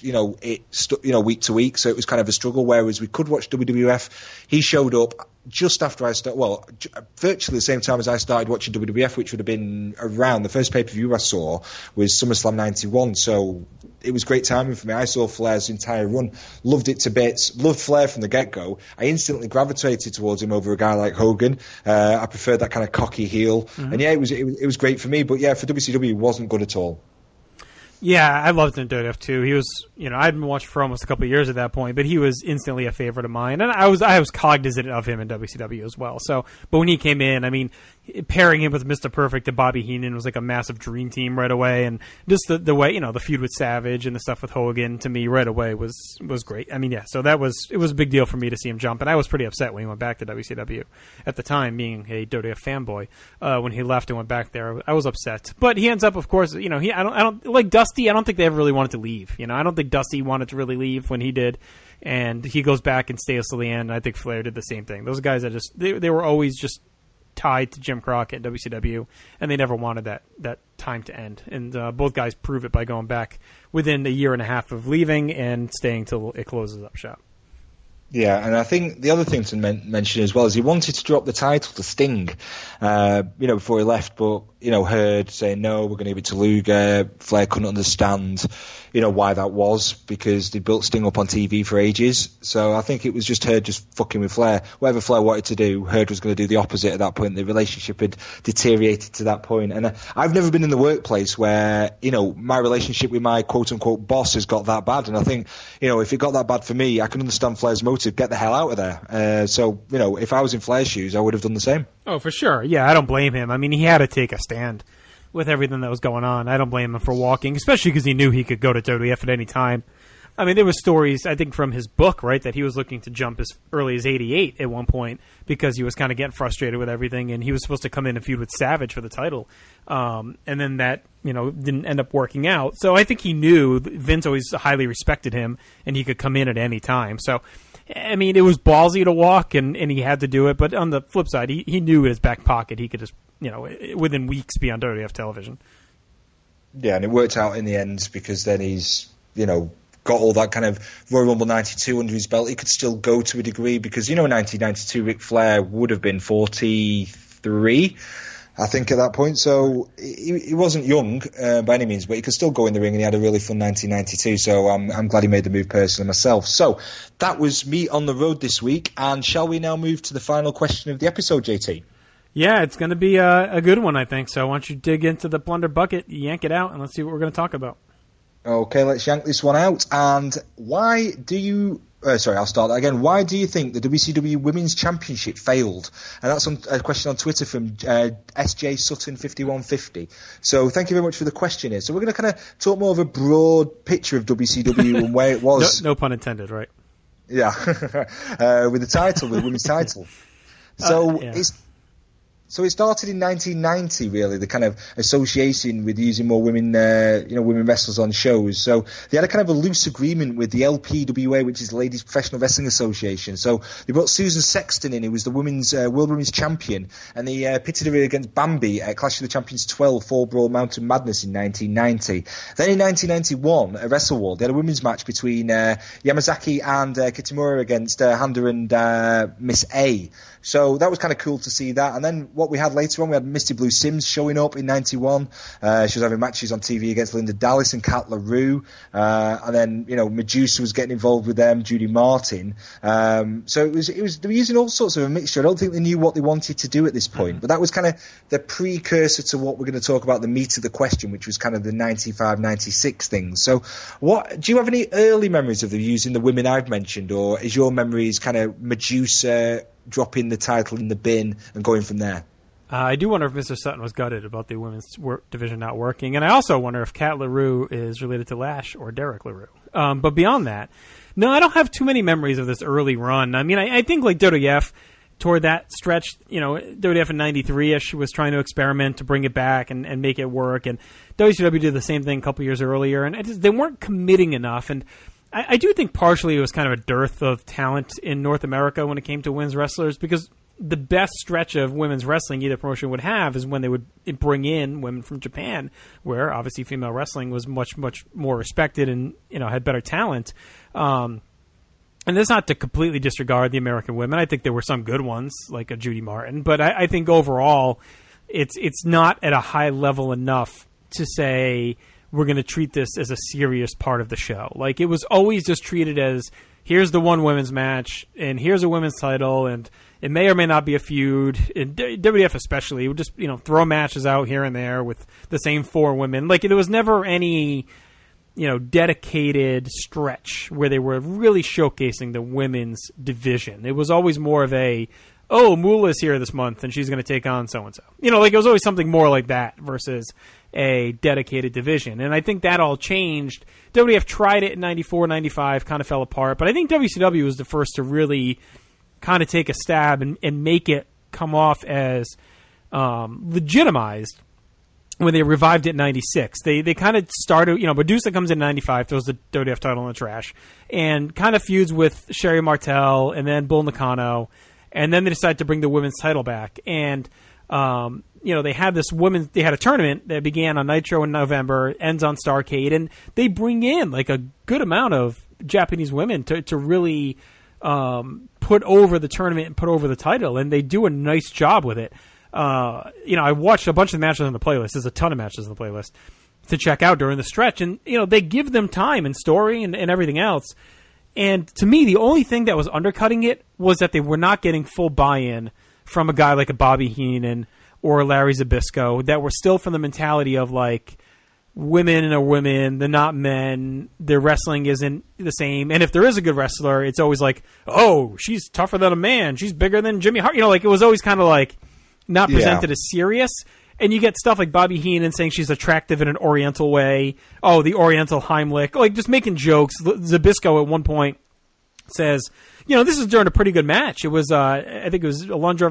week to week, so it was kind of a struggle, whereas we could watch WWF. He showed up just after I started, virtually the same time as I started watching WWF, which would have been around, the first pay-per-view I saw was SummerSlam 91, so it was great timing for me. I saw Flair's entire run, loved it to bits, loved Flair from the get-go. I instantly gravitated towards him over a guy like Hogan. I preferred that kind of cocky heel, and yeah, it was great for me, but yeah, for WCW, it wasn't good at all. Yeah, I loved him in WWF too. He was, I'd been watching for almost a couple of years at that point, but he was instantly a favorite of mine, and I was cognizant of him in WCW as well. So, but when he came in, I mean, pairing him with Mr. Perfect and Bobby Heenan was like a massive dream team right away, and just the way, the feud with Savage and the stuff with Hogan to me right away was great. I mean, yeah, so it was a big deal for me to see him jump, and I was pretty upset when he went back to WCW at the time, being a WWF fanboy. When he left and went back there, I was upset. But he ends up, of course, I don't like Dusty. I don't think they ever really wanted to leave. I don't think Dusty wanted to really leave when he did, and he goes back and stays till the end. I think Flair did the same thing. Those guys that they were always just tied to Jim Crockett and WCW, and they never wanted that time to end. And both guys prove it by going back within a year and a half of leaving and staying till it closes up shop. Yeah, and I think the other thing to mention as well is he wanted to drop the title to Sting, before he left, but, Hurd saying, no, we're going to give it to Luger. Flair couldn't understand, why that was, because they built Sting up on TV for ages. So I think it was just Hurd just fucking with Flair. Whatever Flair wanted to do, Hurd was going to do the opposite at that point. The relationship had deteriorated to that point. And I've never been in the workplace where, my relationship with my quote-unquote boss has got that bad. And I think, if it got that bad for me, I can understand Flair's motive, get the hell out of there. So, if I was in Flair's shoes, I would have done the same. Oh, for sure. Yeah, I don't blame him. I mean, he had to take a stand with everything that was going on. I don't blame him for walking, especially because he knew he could go to WWF at any time. I mean, there was stories, I think, from his book, right, that he was looking to jump as early as 88 at one point because he was kind of getting frustrated with everything, and he was supposed to come in and feud with Savage for the title. And then that, didn't end up working out. So I think he knew Vince always highly respected him, and he could come in at any time. So, I mean, it was ballsy to walk, and he had to do it. But on the flip side, he knew in his back pocket he could just, within weeks be on WWF television. Yeah, and it worked out in the end because then he's, got all that kind of Royal Rumble 92 under his belt. He could still go to a degree because, in 1992, Ric Flair would have been 43, I think, at that point. So he wasn't young by any means, but he could still go in the ring, and he had a really fun 1992. So I'm glad he made the move personally myself. So that was me on the road this week. And shall we now move to the final question of the episode, JT? Yeah, it's going to be a good one, I think. So why don't you dig into the plunder bucket, yank it out, and let's see what we're going to talk about. Okay, let's yank this one out. And why do you... I'll start that again. Why do you think the WCW Women's Championship failed? And that's a question on Twitter from SJ Sutton 5150. So thank you very much for the question here. So we're going to kind of talk more of a broad picture of WCW and where it was. No pun intended, right? Yeah. With the title, with the women's title. So So it started in 1990, really, the kind of association with using more women, women wrestlers on shows. So they had a kind of a loose agreement with the LPWA, which is the Ladies Professional Wrestling Association. So they brought Susan Sexton in, who was the World Women's Champion, and they pitted her against Bambi at Clash of the Champions 12, Fall Brawl Mountain Madness in 1990. Then in 1991, at WrestleWorld, they had a women's match between Yamazaki and Kitamura against Honda and Miss A. So that was kind of cool to see that. And then what we had later on, we had Misty Blue Sims showing up in 91. She was having matches on TV against Linda Dallas and Kat LaRue. And then, Medusa was getting involved with them, Judy Martin. So it was, they were using all sorts of a mixture. I don't think they knew what they wanted to do at this point. But that was kind of the precursor to what we're going to talk about, the meat of the question, which was kind of the 95, 96 things. So do you have any early memories of them using the women I've mentioned? Or is your memories kind of Medusa dropping the title in the bin and going from there? I do wonder if Mr. Sutton was gutted about the women's division not working. And I also wonder if Kat LaRue is related to Lash or Derek LaRue. But beyond that, no, I don't have too many memories of this early run. I mean, I think like WWF toward that stretch, WWF in 93-ish was trying to experiment to bring it back and make it work. And WCW did the same thing a couple years earlier. And they weren't committing enough. And I do think partially it was kind of a dearth of talent in North America when it came to women's wrestlers, because the best stretch of women's wrestling either promotion would have is when they would bring in women from Japan, where obviously female wrestling was much, much more respected and, had better talent. And that's not to completely disregard the American women. I think there were some good ones, like a Judy Martin, but I think overall it's not at a high level enough to say we're going to treat this as a serious part of the show. Like, it was always just treated as, here's the one women's match, and here's a women's title, and it may or may not be a feud. In WWF especially, it would just, throw matches out here and there with the same 4 women. Like, there was never any, dedicated stretch where they were really showcasing the women's division. It was always more of a, oh, Moolah's here this month, and she's going to take on so-and-so. Like, it was always something more like that versus a dedicated division. And I think that all changed. WWF tried it in 94, 95, kind of fell apart. But I think WCW was the first to really kind of take a stab and make it come off as legitimized when they revived it in 96. They kind of started, Medusa comes in 95, throws the WWF title in the trash, and kind of feuds with Sherry Martel and then Bull Nakano. And then they decided to bring the women's title back. And, they had they had a tournament that began on Nitro in November, ends on Starrcade, and they bring in like a good amount of Japanese women to really put over the tournament and put over the title. And they do a nice job with it. I watched a bunch of the matches on the playlist. There's a ton of matches on the playlist to check out during the stretch. And, they give them time and story and everything else. And to me, the only thing that was undercutting it was that they were not getting full buy-in from a guy like a Bobby Heenan or Larry Zbyszko that were still from the mentality of, like, women are women, they're not men, their wrestling isn't the same. And if there is a good wrestler, it's always like, oh, she's tougher than a man, she's bigger than Jimmy Hart. It was always kind of like not presented as serious. And you get stuff like Bobby Heenan saying she's attractive in an Oriental way. Oh, the Oriental Heimlich. Like, just making jokes. Zbyszko at one point says, this is during a pretty good match. It was, I think it was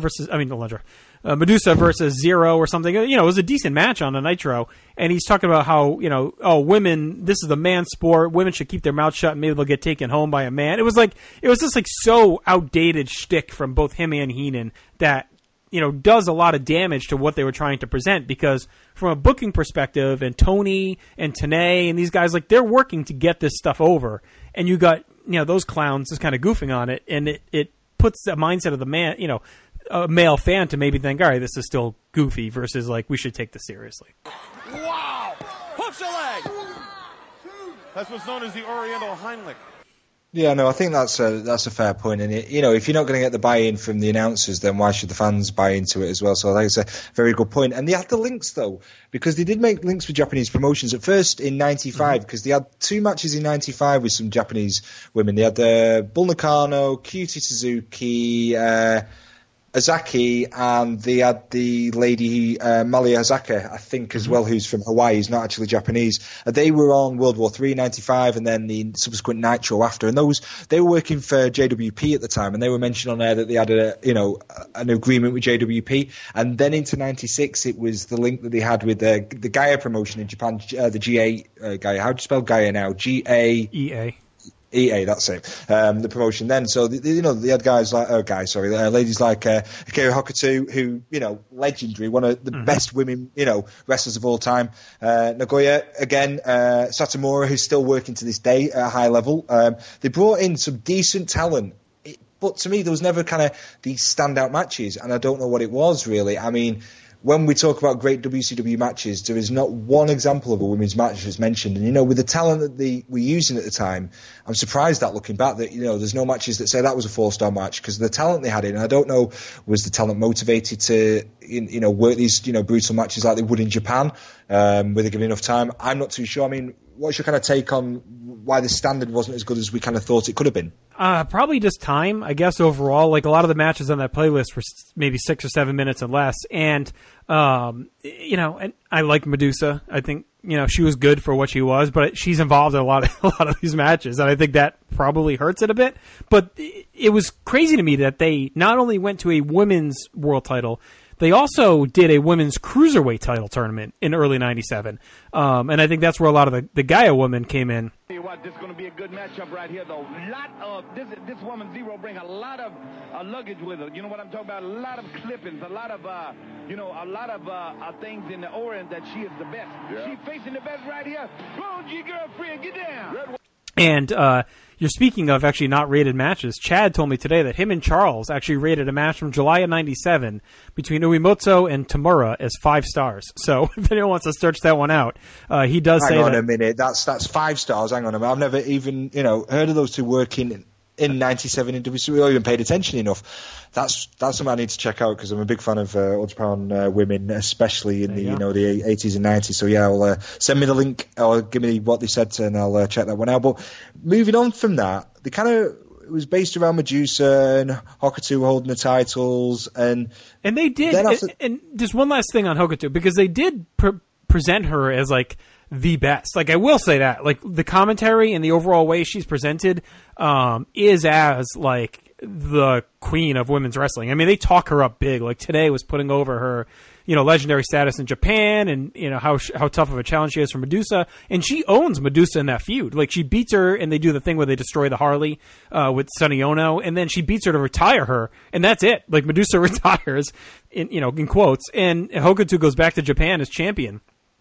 Medusa versus Zero or something. It was a decent match on a Nitro. And he's talking about how, women, this is a man sport. Women should keep their mouth shut and maybe they'll get taken home by a man. It was just like so outdated shtick from both him and Heenan that, does a lot of damage to what they were trying to present, because from a booking perspective, and Tony and Tenay and these guys, like, they're working to get this stuff over. And you got, those clowns just kind of goofing on it. And it puts the mindset of the man, a male fan to maybe think, all right, this is still goofy versus like, we should take this seriously. Wow! Hooks a leg! That's what's known as the Oriental Heimlich. Yeah, no, I think that's a fair point. And, if you're not going to get the buy-in from the announcers, then why should the fans buy into it as well? So I think it's a very good point. And they had the links, though, because they did make links with Japanese promotions. At first, in 95, because they had 2 matches in 95 with some Japanese women. They had Bull Nakano, Kyuchi Suzuki, Azaki, and they had the lady Malia Azaka, I think, as well, who's from Hawaii, who's not actually Japanese. They were on World War III in 95, and then the subsequent Nitro after. And they were working for JWP at the time, and they were mentioned on there that they had an agreement with JWP. And then into 96, it was the link that they had with the Gaia promotion in Japan, the GA Gaia. How do you spell Gaia now? G-A... EA, that's it. The promotion then. So, they had guys like, ladies like Akira Hokuto, who, legendary, one of the best women, wrestlers of all time. Nagoya, again, Satomura, who's still working to this day at a high level. They brought in some decent talent. But to me, there was never kind of these standout matches, and I don't know what it was, really. I mean, when we talk about great WCW matches, there is not one example of a women's match that's mentioned. And, with the talent that they were using at the time, I'm surprised that, looking back, that, there's no matches that say that was a 4-star match, because the talent they had in, I don't know, was the talent motivated to, work these, brutal matches like they would in Japan, were they given enough time? I'm not too sure. I mean, what's your kind of take on why the standard wasn't as good as we kind of thought it could have been? Probably just time, I guess, overall. Like, a lot of the matches on that playlist were maybe 6 or 7 minutes and less. And, and I like Medusa. I think, she was good for what she was, but she's involved in a lot of these matches. And I think that probably hurts it a bit. But it was crazy to me that they not only went to a women's world title, they also did a women's cruiserweight title tournament in early 97. And I think that's where a lot of the Gaia women came in. this is going to be a good matchup right here, though. This woman Zero bring a lot of luggage with her. You know what I'm talking about? A lot of clippings, a lot of things in the Orient that she is the best. Yeah. She's facing the best right here. Go on, G girlfriend, get down. And you're speaking of actually not rated matches. Chad told me today that him and Charles actually rated a match from July of '97 between Uemoto and Tamura as 5 stars. So if anyone wants to search that one out, he does say that. Hang on a minute, that's 5 stars. Hang on a minute. I've never even heard of those two working in '97 in WCW, or even paid attention enough. That's something I need to check out because I'm a big fan of All Japan women, especially in the 80s and 90s. So yeah, I'll send me the link or give me what they said and I'll check that one out. But moving on from that, it was based around Medusa and Hokuto holding the titles, and they did. And just one last thing on Hokuto, because they did present her as like the best. Like, I will say that, like, the commentary and the overall way she's presented is as like the queen of women's wrestling. I mean, they talk her up big. Like, today was putting over her, legendary status in Japan, and how tough of a challenge she is for Medusa, and she owns Medusa in that feud. Like, she beats her, and they do the thing where they destroy the Harley with Sonny Ono, and then she beats her to retire her, and that's it. Like, Medusa retires in quotes, and Hokuto goes back to Japan as champion.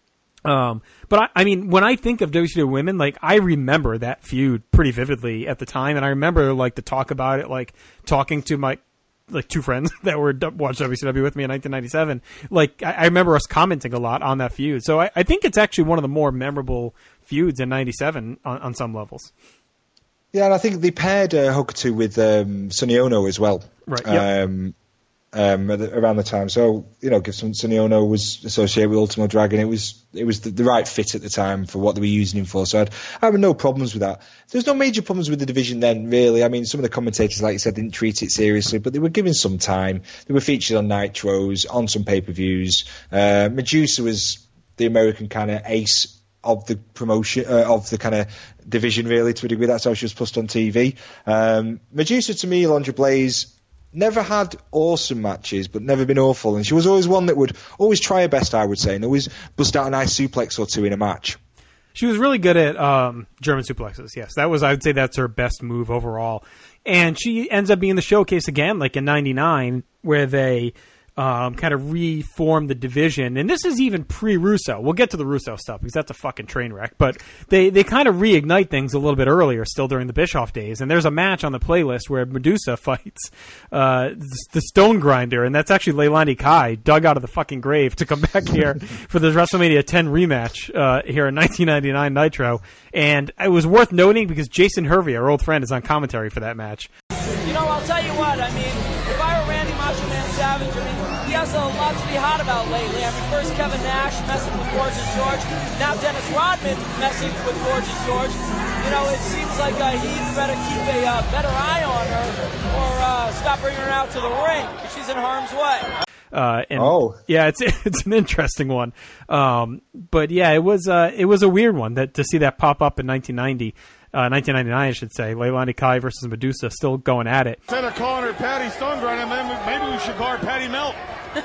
But I mean, when I think of WCW women, like, I remember that feud pretty vividly at the time, and I remember, like, the talk about it, like, talking to my, like, 2 friends that were watched WCW with me in 1997. Like, I remember us commenting a lot on that feud. So I think it's actually one of the more memorable feuds in '97 on some levels. Yeah, and I think they paired Hokuto with Sonny Ono as well. Right. Yep. Around the time, so Sonny Ono was associated with Ultimo Dragon. It was the right fit at the time for what they were using him for. So I have no problems with that. There's no major problems with the division then, really. I mean, some of the commentators, like you said, didn't treat it seriously, but they were given some time. They were featured on Nitros, on some pay-per-views. Medusa was the American kind of ace of the promotion, of the kind of division, really, to a degree. That's how she was pushed on TV. Medusa, to me, Alundra Blaze, never had awesome matches, but never been awful. And she was always one that would always try her best, I would say, and always bust out a nice suplex or two in a match. She was really good at German suplexes, yes. I would say that's her best move overall. And she ends up being the showcase again, like in '99, where they kind of reformed the division. And this is even pre-Russo. We'll get to the Russo stuff because that's a fucking train wreck. But they kind of reignite things a little bit earlier, still during the Bischoff days. And there's a match on the playlist where Medusa fights the Stone Grinder. And that's actually Leilani Kai, dug out of the fucking grave to come back here for the WrestleMania 10 rematch here in 1999 Nitro. And it was worth noting because Jason Hervey, our old friend, is on commentary for that match. I'll tell you what, I mean, if I were Randy Macho Man Savage, I mean, he has a lot to be hot about lately. I mean, first Kevin Nash messing with Gorgeous George, now Dennis Rodman messing with Gorgeous George. It seems like he better keep a better eye on her or stop bringing her out to the ring. She's in harm's way. Yeah, it's an interesting one. But yeah, it was a weird one to see that pop up in 1999, I should say. Leilani Kai versus Medusa still going at it. Instead of calling her Patty Stone Grinder, maybe we should call her Patty Melt.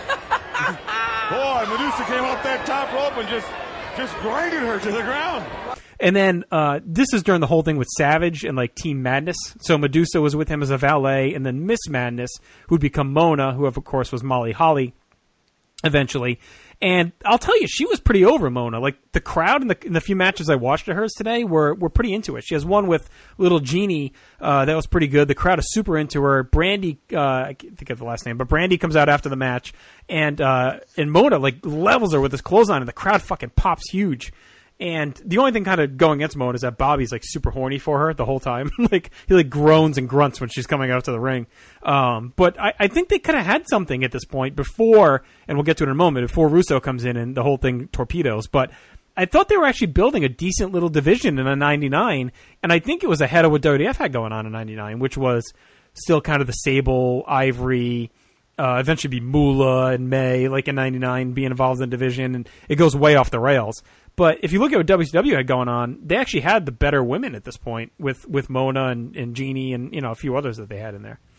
Boy, Medusa came off that top rope and just grinded her to the ground. And then this is during the whole thing with Savage and like Team Madness. So Medusa was with him as a valet, and then Miss Madness, who'd become Mona, who of course was Molly Holly eventually. And I'll tell you, she was pretty over, Mona. Like, the crowd in the few matches I watched of hers today were pretty into it. She has one with Little Jeannie that was pretty good. The crowd is super into her. Brandy, I can't think of the last name, but Brandy comes out after the match, and Mona, like, levels her with his clothesline, and the crowd fucking pops huge. And the only thing kind of going against Mona is that Bobby's like super horny for her the whole time. Like, he like groans and grunts when she's coming out to the ring. But I think they could have had something at this point before, and we'll get to it in a moment, before Russo comes in and the whole thing torpedoes. But I thought they were actually building a decent little division in a '99, and I think it was ahead of what WWF had going on in '99, which was still kind of the Sable, Ivory, eventually be Moolah and May, like in '99, being involved in the division, and it goes way off the rails. But if you look at what WCW had going on, they actually had the better women at this point with Mona and Jeannie and a few others that they had in there.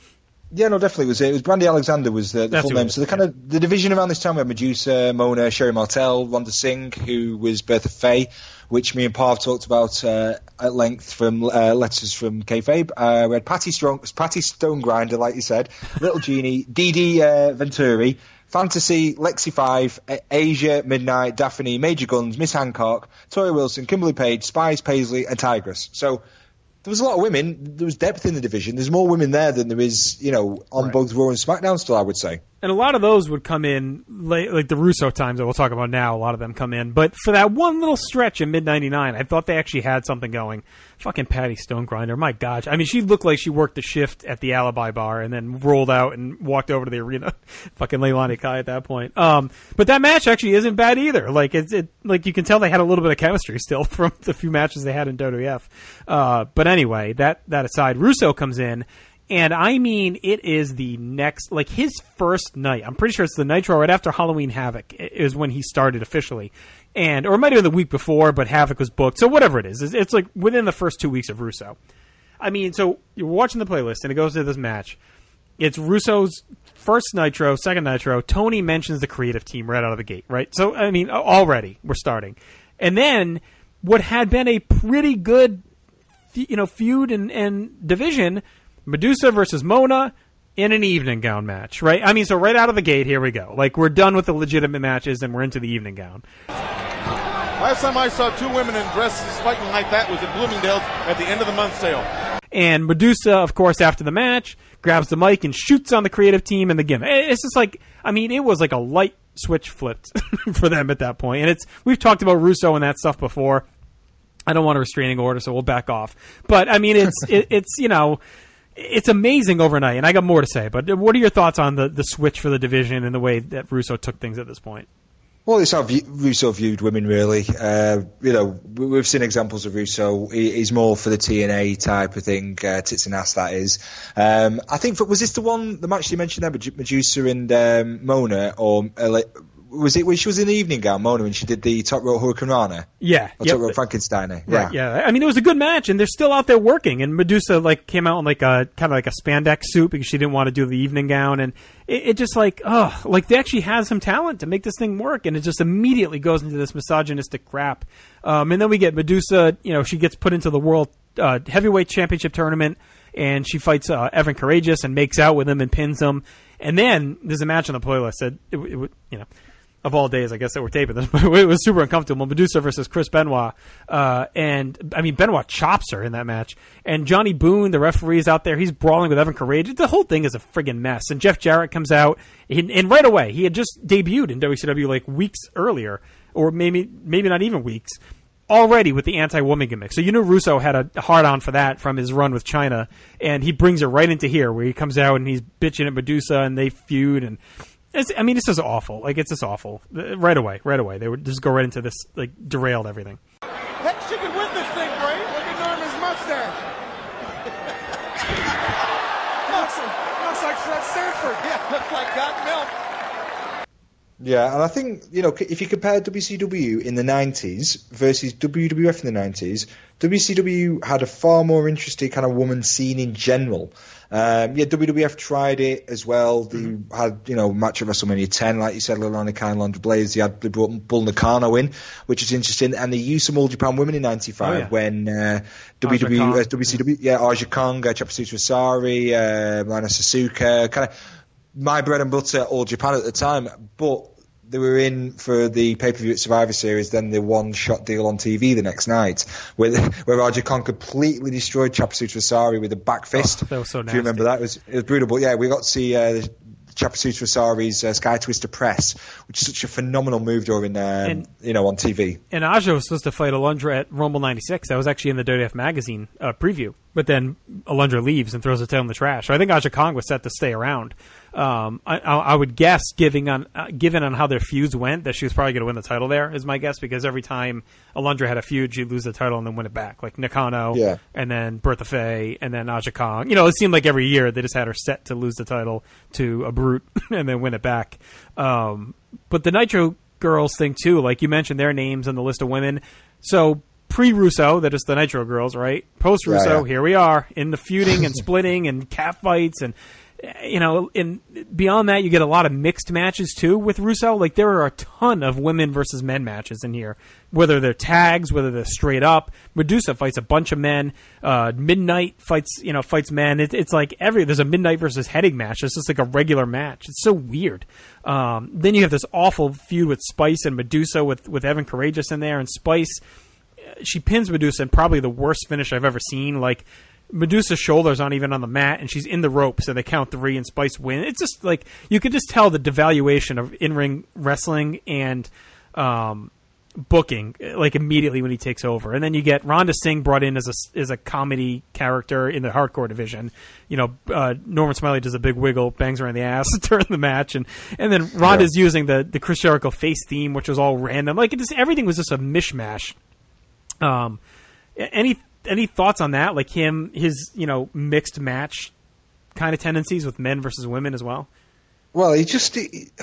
Yeah, no, definitely. It was Brandy Alexander was the full name. So the division around this time, we had Medusa, Mona, Sherry Martel, Rhonda Singh, who was Bertha Faye, which me and Pav talked about at length from letters from Kayfabe. We had Patty Stonegrinder, like you said, Little Genie, Dee Venturi, Fantasy, Lexi 5, Asia, Midnight, Daphne, Major Guns, Miss Hancock, Tori Wilson, Kimberly Page, Spice, Paisley, and Tigress. So there was a lot of women. There was depth in the division. There's more women there than there is, on both Raw and SmackDown still, I would say. And a lot of those would come in, like the Russo times that we'll talk about now, a lot of them come in. But for that one little stretch in mid-'99, I thought they actually had something going. Fucking Patty Stonegrinder, my gosh. I mean, she looked like she worked the shift at the Alibi Bar and then rolled out and walked over to the arena. Fucking Leilani Kai at that point. But that match actually isn't bad either. Like, like you can tell they had a little bit of chemistry still from the few matches they had in WWF. But anyway, that aside, Russo comes in. And I mean, it is the next, like his first night. I'm pretty sure it's the Nitro right after Halloween Havoc is when he started officially. Or it might have been the week before, but Havoc was booked. So whatever it is, it's like within the first 2 weeks of Russo. I mean, so you're watching the playlist and it goes to this match. It's Russo's first Nitro, second Nitro. Tony mentions the creative team right out of the gate, right? So, I mean, already we're starting. And then what had been a pretty good, feud and division, Medusa versus Mona in an evening gown match, right? I mean, so right out of the gate, here we go. Like, we're done with the legitimate matches, and we're into the evening gown. Last time I saw two women in dresses fighting like that was at Bloomingdale's at the end of the month sale. And Medusa, of course, after the match, grabs the mic and shoots on the creative team and the gimmick. It's just like, I mean, it was like a light switch flipped for them at that point. And we've talked about Russo and that stuff before. I don't want a restraining order, so we'll back off. But, I mean, it's amazing overnight, and I got more to say, but what are your thoughts on the switch for the division and the way that Russo took things at this point? Well, it's how Russo viewed women, really. We've seen examples of Russo. He's more for the TNA type of thing, tits and ass, that is. I think, was this the match you mentioned there, Medusa and Mona, or was it when she was in the evening gown, Mona, when she did the Top Rope Hurricane Rana? Yeah. Or Top Rope Frankensteiner. Right, yeah. I mean, it was a good match, and they're still out there working, and Medusa, came out in, a kind of like a spandex suit because she didn't want to do the evening gown, and it just they actually have some talent to make this thing work, and it just immediately goes into this misogynistic crap. And then we get Medusa, she gets put into the World Heavyweight Championship tournament, and she fights Evan Courageous and makes out with him and pins him. And then there's a match on the playlist that, of all days, I guess, that we're taping this, but it was super uncomfortable. Medusa versus Chris Benoit. And, I mean, Benoit chops her in that match. And Johnny Boone, the referee, is out there. He's brawling with Evan Courageous. The whole thing is a friggin' mess. And Jeff Jarrett comes out, and right away, he had just debuted in WCW, weeks earlier, or maybe not even weeks, already with the anti-woman gimmick. So Russo had a hard-on for that from his run with Chyna, and he brings it right into here, where he comes out and he's bitching at Medusa, and they feud, and it's just awful. It's just awful. Right away. They would just go right into this, derailed everything. Heck, she could win this thing, Bray. Look at Norman's mustache. looks like Fred Sanford. Yeah, looks like got milk. Yeah, and I think, if you compare WCW in the 90s versus WWF in the 90s, WCW had a far more interesting kind of woman scene in general. WWF tried it as well. They had, match at WrestleMania 10, like you said, Leilani Kai and Londra Blaze. They brought Bull Nakano in, which is interesting. And they used some All Japan women in 95 when WCW, Aja Kong, Chapasutra Asari, Lana Sasuka, kind of my bread and butter, All Japan at the time. But they were in for the pay-per-view at Survivor Series, then the one-shot deal on TV the next night, where Aja Kong completely destroyed Chapasutra Asari with a back fist. That was so nasty. Do you remember that? It was brutal. But yeah, we got to see Chapasutra Asari's Sky Twister press, which is such a phenomenal move during, on TV. And Aja was supposed to fight Alundra at Rumble 96. That was actually in the WWF magazine preview. But then Alundra leaves and throws the tail in the trash. So I think Aja Kong was set to stay around. I would guess, given on how their feuds went, that she was probably going to win the title there, is my guess, because every time Alundra had a feud, she'd lose the title and then win it back. Like Nakano, and then Bertha Faye, and then Aja Kong. It seemed like every year they just had her set to lose the title to a brute and then win it back. But the Nitro Girls thing, too, like you mentioned their names on the list of women. So pre-Russo, that is the Nitro Girls, right? Post-Russo, here we are in the feuding and splitting and cat fights, and And beyond that, you get a lot of mixed matches too with Russo. Like, there are a ton of women versus men matches in here, whether they're tags, whether they're straight up. Medusa fights a bunch of men. Midnight fights men. It's like there's a Midnight versus Heading match. It's just like a regular match. It's so weird. Then you have this awful feud with Spice and Medusa with Evan Courageous in there, and Spice, she pins Medusa in probably the worst finish I've ever seen. Like, Medusa's shoulders aren't even on the mat, and she's in the ropes, so they count 3, and Spice win. It's just like, you could just tell the devaluation of in-ring wrestling and booking, like, immediately when he takes over. And then you get Rhonda Singh brought in as a comedy character in the hardcore division. Norman Smiley does a big wiggle, bangs her in the ass during the match, and then Rhonda's using the Chris Jericho face theme, which was all random. Like, everything was just a mishmash. Any thoughts on that? Like his mixed match kind of tendencies with men versus women as well? Well, just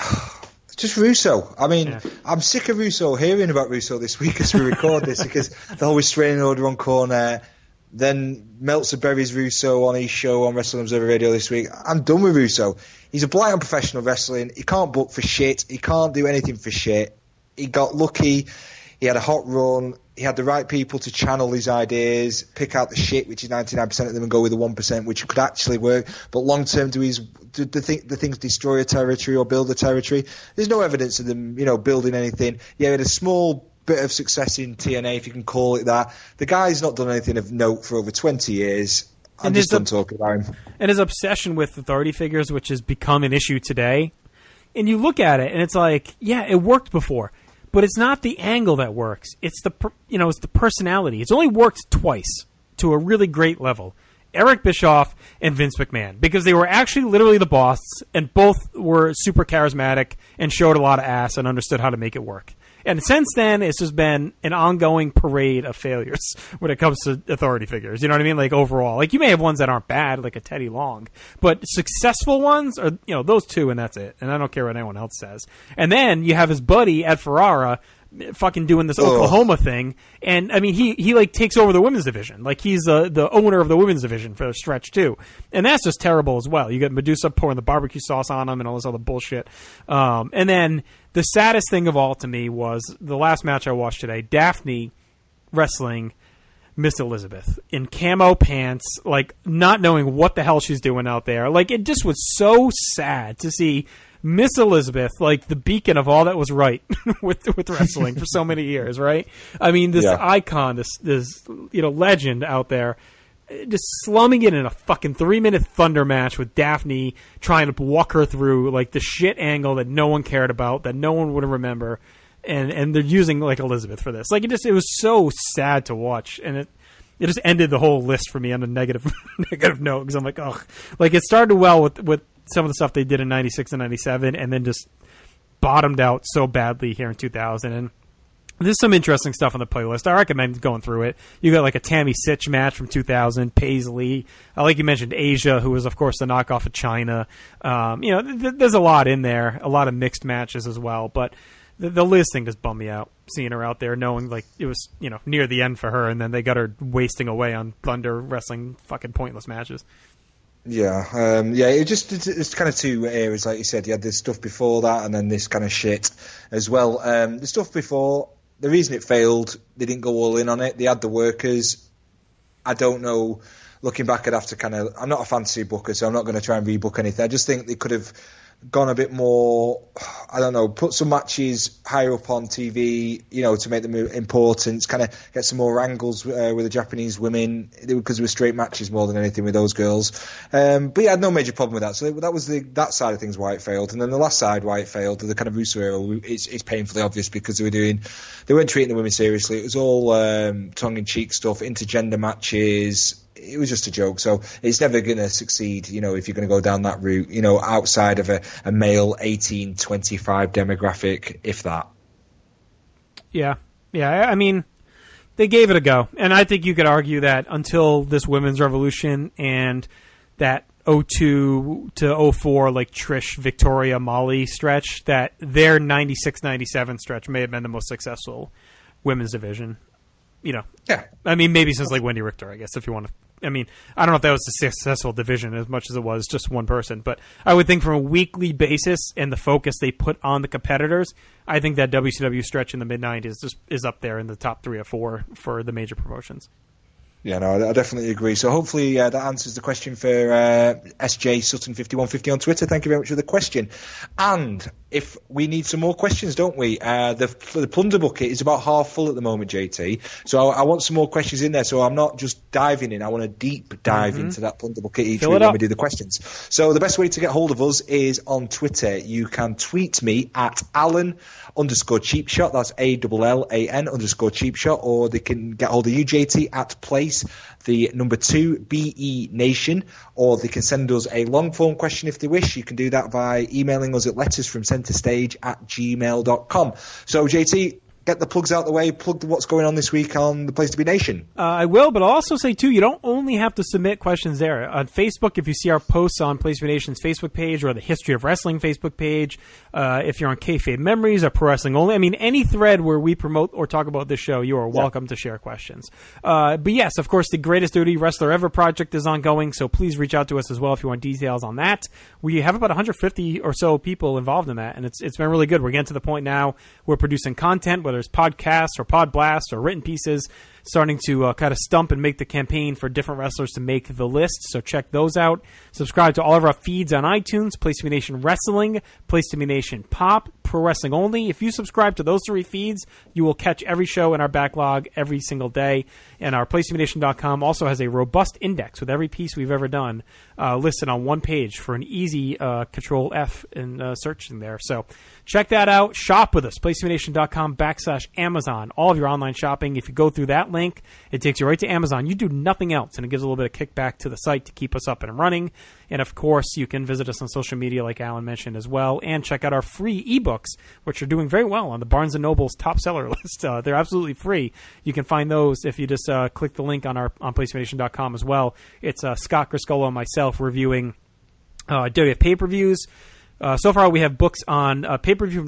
Russo. I mean, I'm sick of Russo hearing about Russo this week as we record this, because they're always straining order on Corner. Then Meltzer buries Russo on his show on Wrestling Observer Radio this week. I'm done with Russo. He's a blight on professional wrestling. He can't book for shit. He can't do anything for shit. He got lucky. He had a hot run. He had the right people to channel his ideas, pick out the shit, which is 99% of them, and go with the 1%, which could actually work. But long term, do the things destroy a territory or build a territory? There's no evidence of them, building anything. Yeah, he had a small bit of success in TNA, if you can call it that. The guy's not done anything of note for over 20 years. I'm just done talking about him. And his obsession with authority figures, which has become an issue today. And you look at it, and it's like, yeah, it worked before. But it's not the angle that works. It's the personality. It's only worked twice to a really great level. Eric Bischoff and Vince McMahon, because they were actually literally the boss, and both were super charismatic and showed a lot of ass and understood how to make it work. And since then, it's just been an ongoing parade of failures when it comes to authority figures. You know what I mean? Like, overall. Like, you may have ones that aren't bad, like a Teddy Long. But successful ones are, those two, and that's it. And I don't care what anyone else says. And then you have his buddy, Ed Ferrara, fucking doing this Oklahoma thing. And, I mean, he like, takes over the women's division. Like, he's the owner of the women's division for a stretch, too. And that's just terrible as well. You get Medusa pouring the barbecue sauce on him and all this other bullshit. And then the saddest thing of all to me was the last match I watched today, Daphne wrestling Miss Elizabeth in camo pants, like, not knowing what the hell she's doing out there. Like, it just was so sad to see Miss Elizabeth, like, the beacon of all that was right with wrestling for so many years, right? I mean, this icon, this legend out there, just slumming it in a fucking 3-minute Thunder match with Daphne trying to walk her through, like, the shit angle that no one cared about, that no one would remember, and they're using, like, Elizabeth for this. Like, it was so sad to watch, and it just ended the whole list for me on a negative note, because I'm like, ugh. Like, it started well with some of the stuff they did in 96 and 97, and then just bottomed out so badly here in 2000, and there's some interesting stuff on the playlist. I recommend going through it. You got like a Tammy Sitch match from 2000, Paisley. Like you mentioned, Asia, who was, of course, the knockoff of China. There's a lot in there, a lot of mixed matches as well. But the Liz thing just bummed me out, seeing her out there, knowing like it was near the end for her, and then they got her wasting away on Thunder wrestling fucking pointless matches. Yeah, it's kind of two areas, like you said. You had this stuff before that, and then this kind of shit as well. The stuff before, the reason it failed, they didn't go all in on it. They had the workers. I don't know. Looking back, I'd have to I'm not a fantasy booker, so I'm not going to try and rebook anything. I just think they could have gone a bit more, I don't know, put some matches higher up on TV, to make them important, kind of get some more angles with the Japanese women, because they were straight matches more than anything with those girls. But yeah, I had no major problem with that. So that was that side of things why it failed. And then the last side why it failed, the kind of Russo era, it's painfully obvious, because they weren't treating the women seriously. It was all tongue-in-cheek stuff, intergender matches. It was just a joke, so it's never going to succeed, if you're going to go down that route, outside of a male 18-25 demographic, if that. Yeah, I mean, they gave it a go, and I think you could argue that until this women's revolution and that 02 to 04, like Trish, Victoria, Molly stretch, that their 96-97 stretch may have been the most successful women's division. Yeah. I mean, maybe since like Wendy Richter, I guess, if you want to I mean, I don't know if that was a successful division as much as it was just one person, but I would think from a weekly basis and the focus they put on the competitors, I think that WCW stretch in the mid-90s is up there in the top 3 or 4 for the major promotions. Yeah, no, I definitely agree. So hopefully that answers the question for SJ Sutton5150 on Twitter. Thank you very much for the question. And if we need some more questions, don't we? The plunder bucket is about half full at the moment, JT. So I want some more questions in there. So I'm not just diving in. I want to deep dive into that plunder bucket each week when we do the questions. So the best way to get hold of us is on Twitter. You can tweet me at Alan_cheapshot. That's ALLAN_cheapshot. Or they can get hold of you, JT, at place the number 2 BE Nation, or they can send us a long form question if they wish. You can do that by emailing us at lettersfromcenterstage@gmail.com. So JT, get the plugs out the way. Plug what's going on this week on the Place to Be Nation. I will, but I'll also say, too, you don't only have to submit questions there. On Facebook, if you see our posts on Place to Be Nation's Facebook page or the History of Wrestling Facebook page, if you're on Kayfabe Memories or Pro Wrestling Only, I mean, any thread where we promote or talk about this show, you are welcome to share questions. But yes, of course, the Greatest Dirty Wrestler Ever project is ongoing, so please reach out to us as well if you want details on that. We have about 150 or so people involved in that, and it's been really good. We're getting to the point now we're producing content, whether it's podcasts or pod blasts or written pieces, starting to kind of stump and make the campaign for different wrestlers to make the list. So check those out. Subscribe to all of our feeds on iTunes, Place to Be Nation Wrestling, Place to Be Nation Pop, Pro Wrestling Only. If you subscribe to those 3 feeds, you will catch every show in our backlog every single day. And our PlaceToBeNation.com also has a robust index with every piece we've ever done listed on one page for an easy Control F in searching there. So check that out. Shop with us, PlaceToBeNation.com/Amazon. All of your online shopping. If you go through that link, it takes you right to Amazon. You do nothing else, and it gives a little bit of kickback to the site to keep us up and running. And, of course, you can visit us on social media, like Alan mentioned as well, and check out our free ebooks, which are doing very well on the Barnes & Noble's top seller list. They're absolutely free. You can find those if you just click the link on PlaceToBeNation.com as well. It's Scott Criscuolo and myself reviewing WWF pay-per-views. So far, we have books on pay-per-view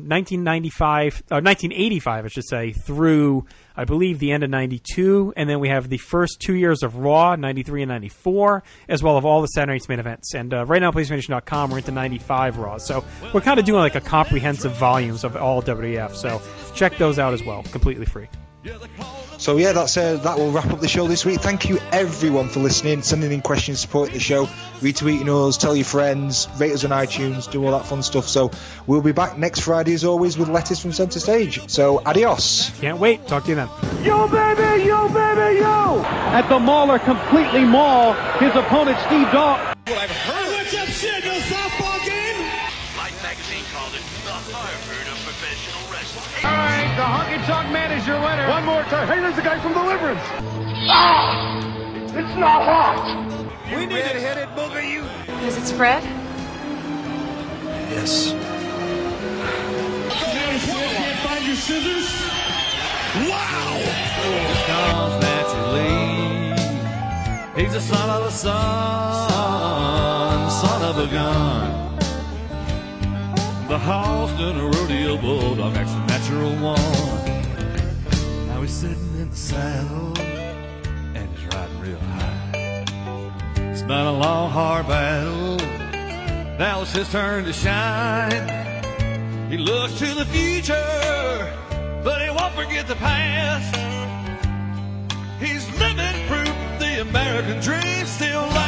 1985, I should say, through, I believe, the end of 92. And then we have the first 2 years of Raw, 93 and 94, as well as all the Saturday Night's main events. And right now, PlaceToBeNation.com, we're into 95 Raw. So we're kind of doing like a comprehensive volumes of all WWF. So check those out as well, completely free. So yeah, that will wrap up the show this week. Thank you everyone for listening, sending in questions, supporting the show, retweeting us, tell your friends, rate us on iTunes, do all that fun stuff. So we'll be back next Friday as always with Letters from Center Stage. So adios. Can't wait. Talk to you then. Yo baby, yo baby, yo! At the Mauler, completely maul his opponent Steve Dawkins. What I've heard. What's up, shit? No softball game? Life magazine called it the Harvard of professional wrestling. All right, the Honky Tonk Man is your winner. One more time. Hey, there's the guy from Deliverance. Ah! It's not hot. We need to hit it, booger you. Does it spread? Yes. Can't find your scissors? Wow! Comes naturally. He's the son of a son of a gun. The house and a rodeo bulldog, that's a natural one. Now he's sitting in the saddle and he's riding real high. It's been a long, hard battle. Now it's his turn to shine. He looks to the future, but he won't forget the past. He's living proof the American dream still lies.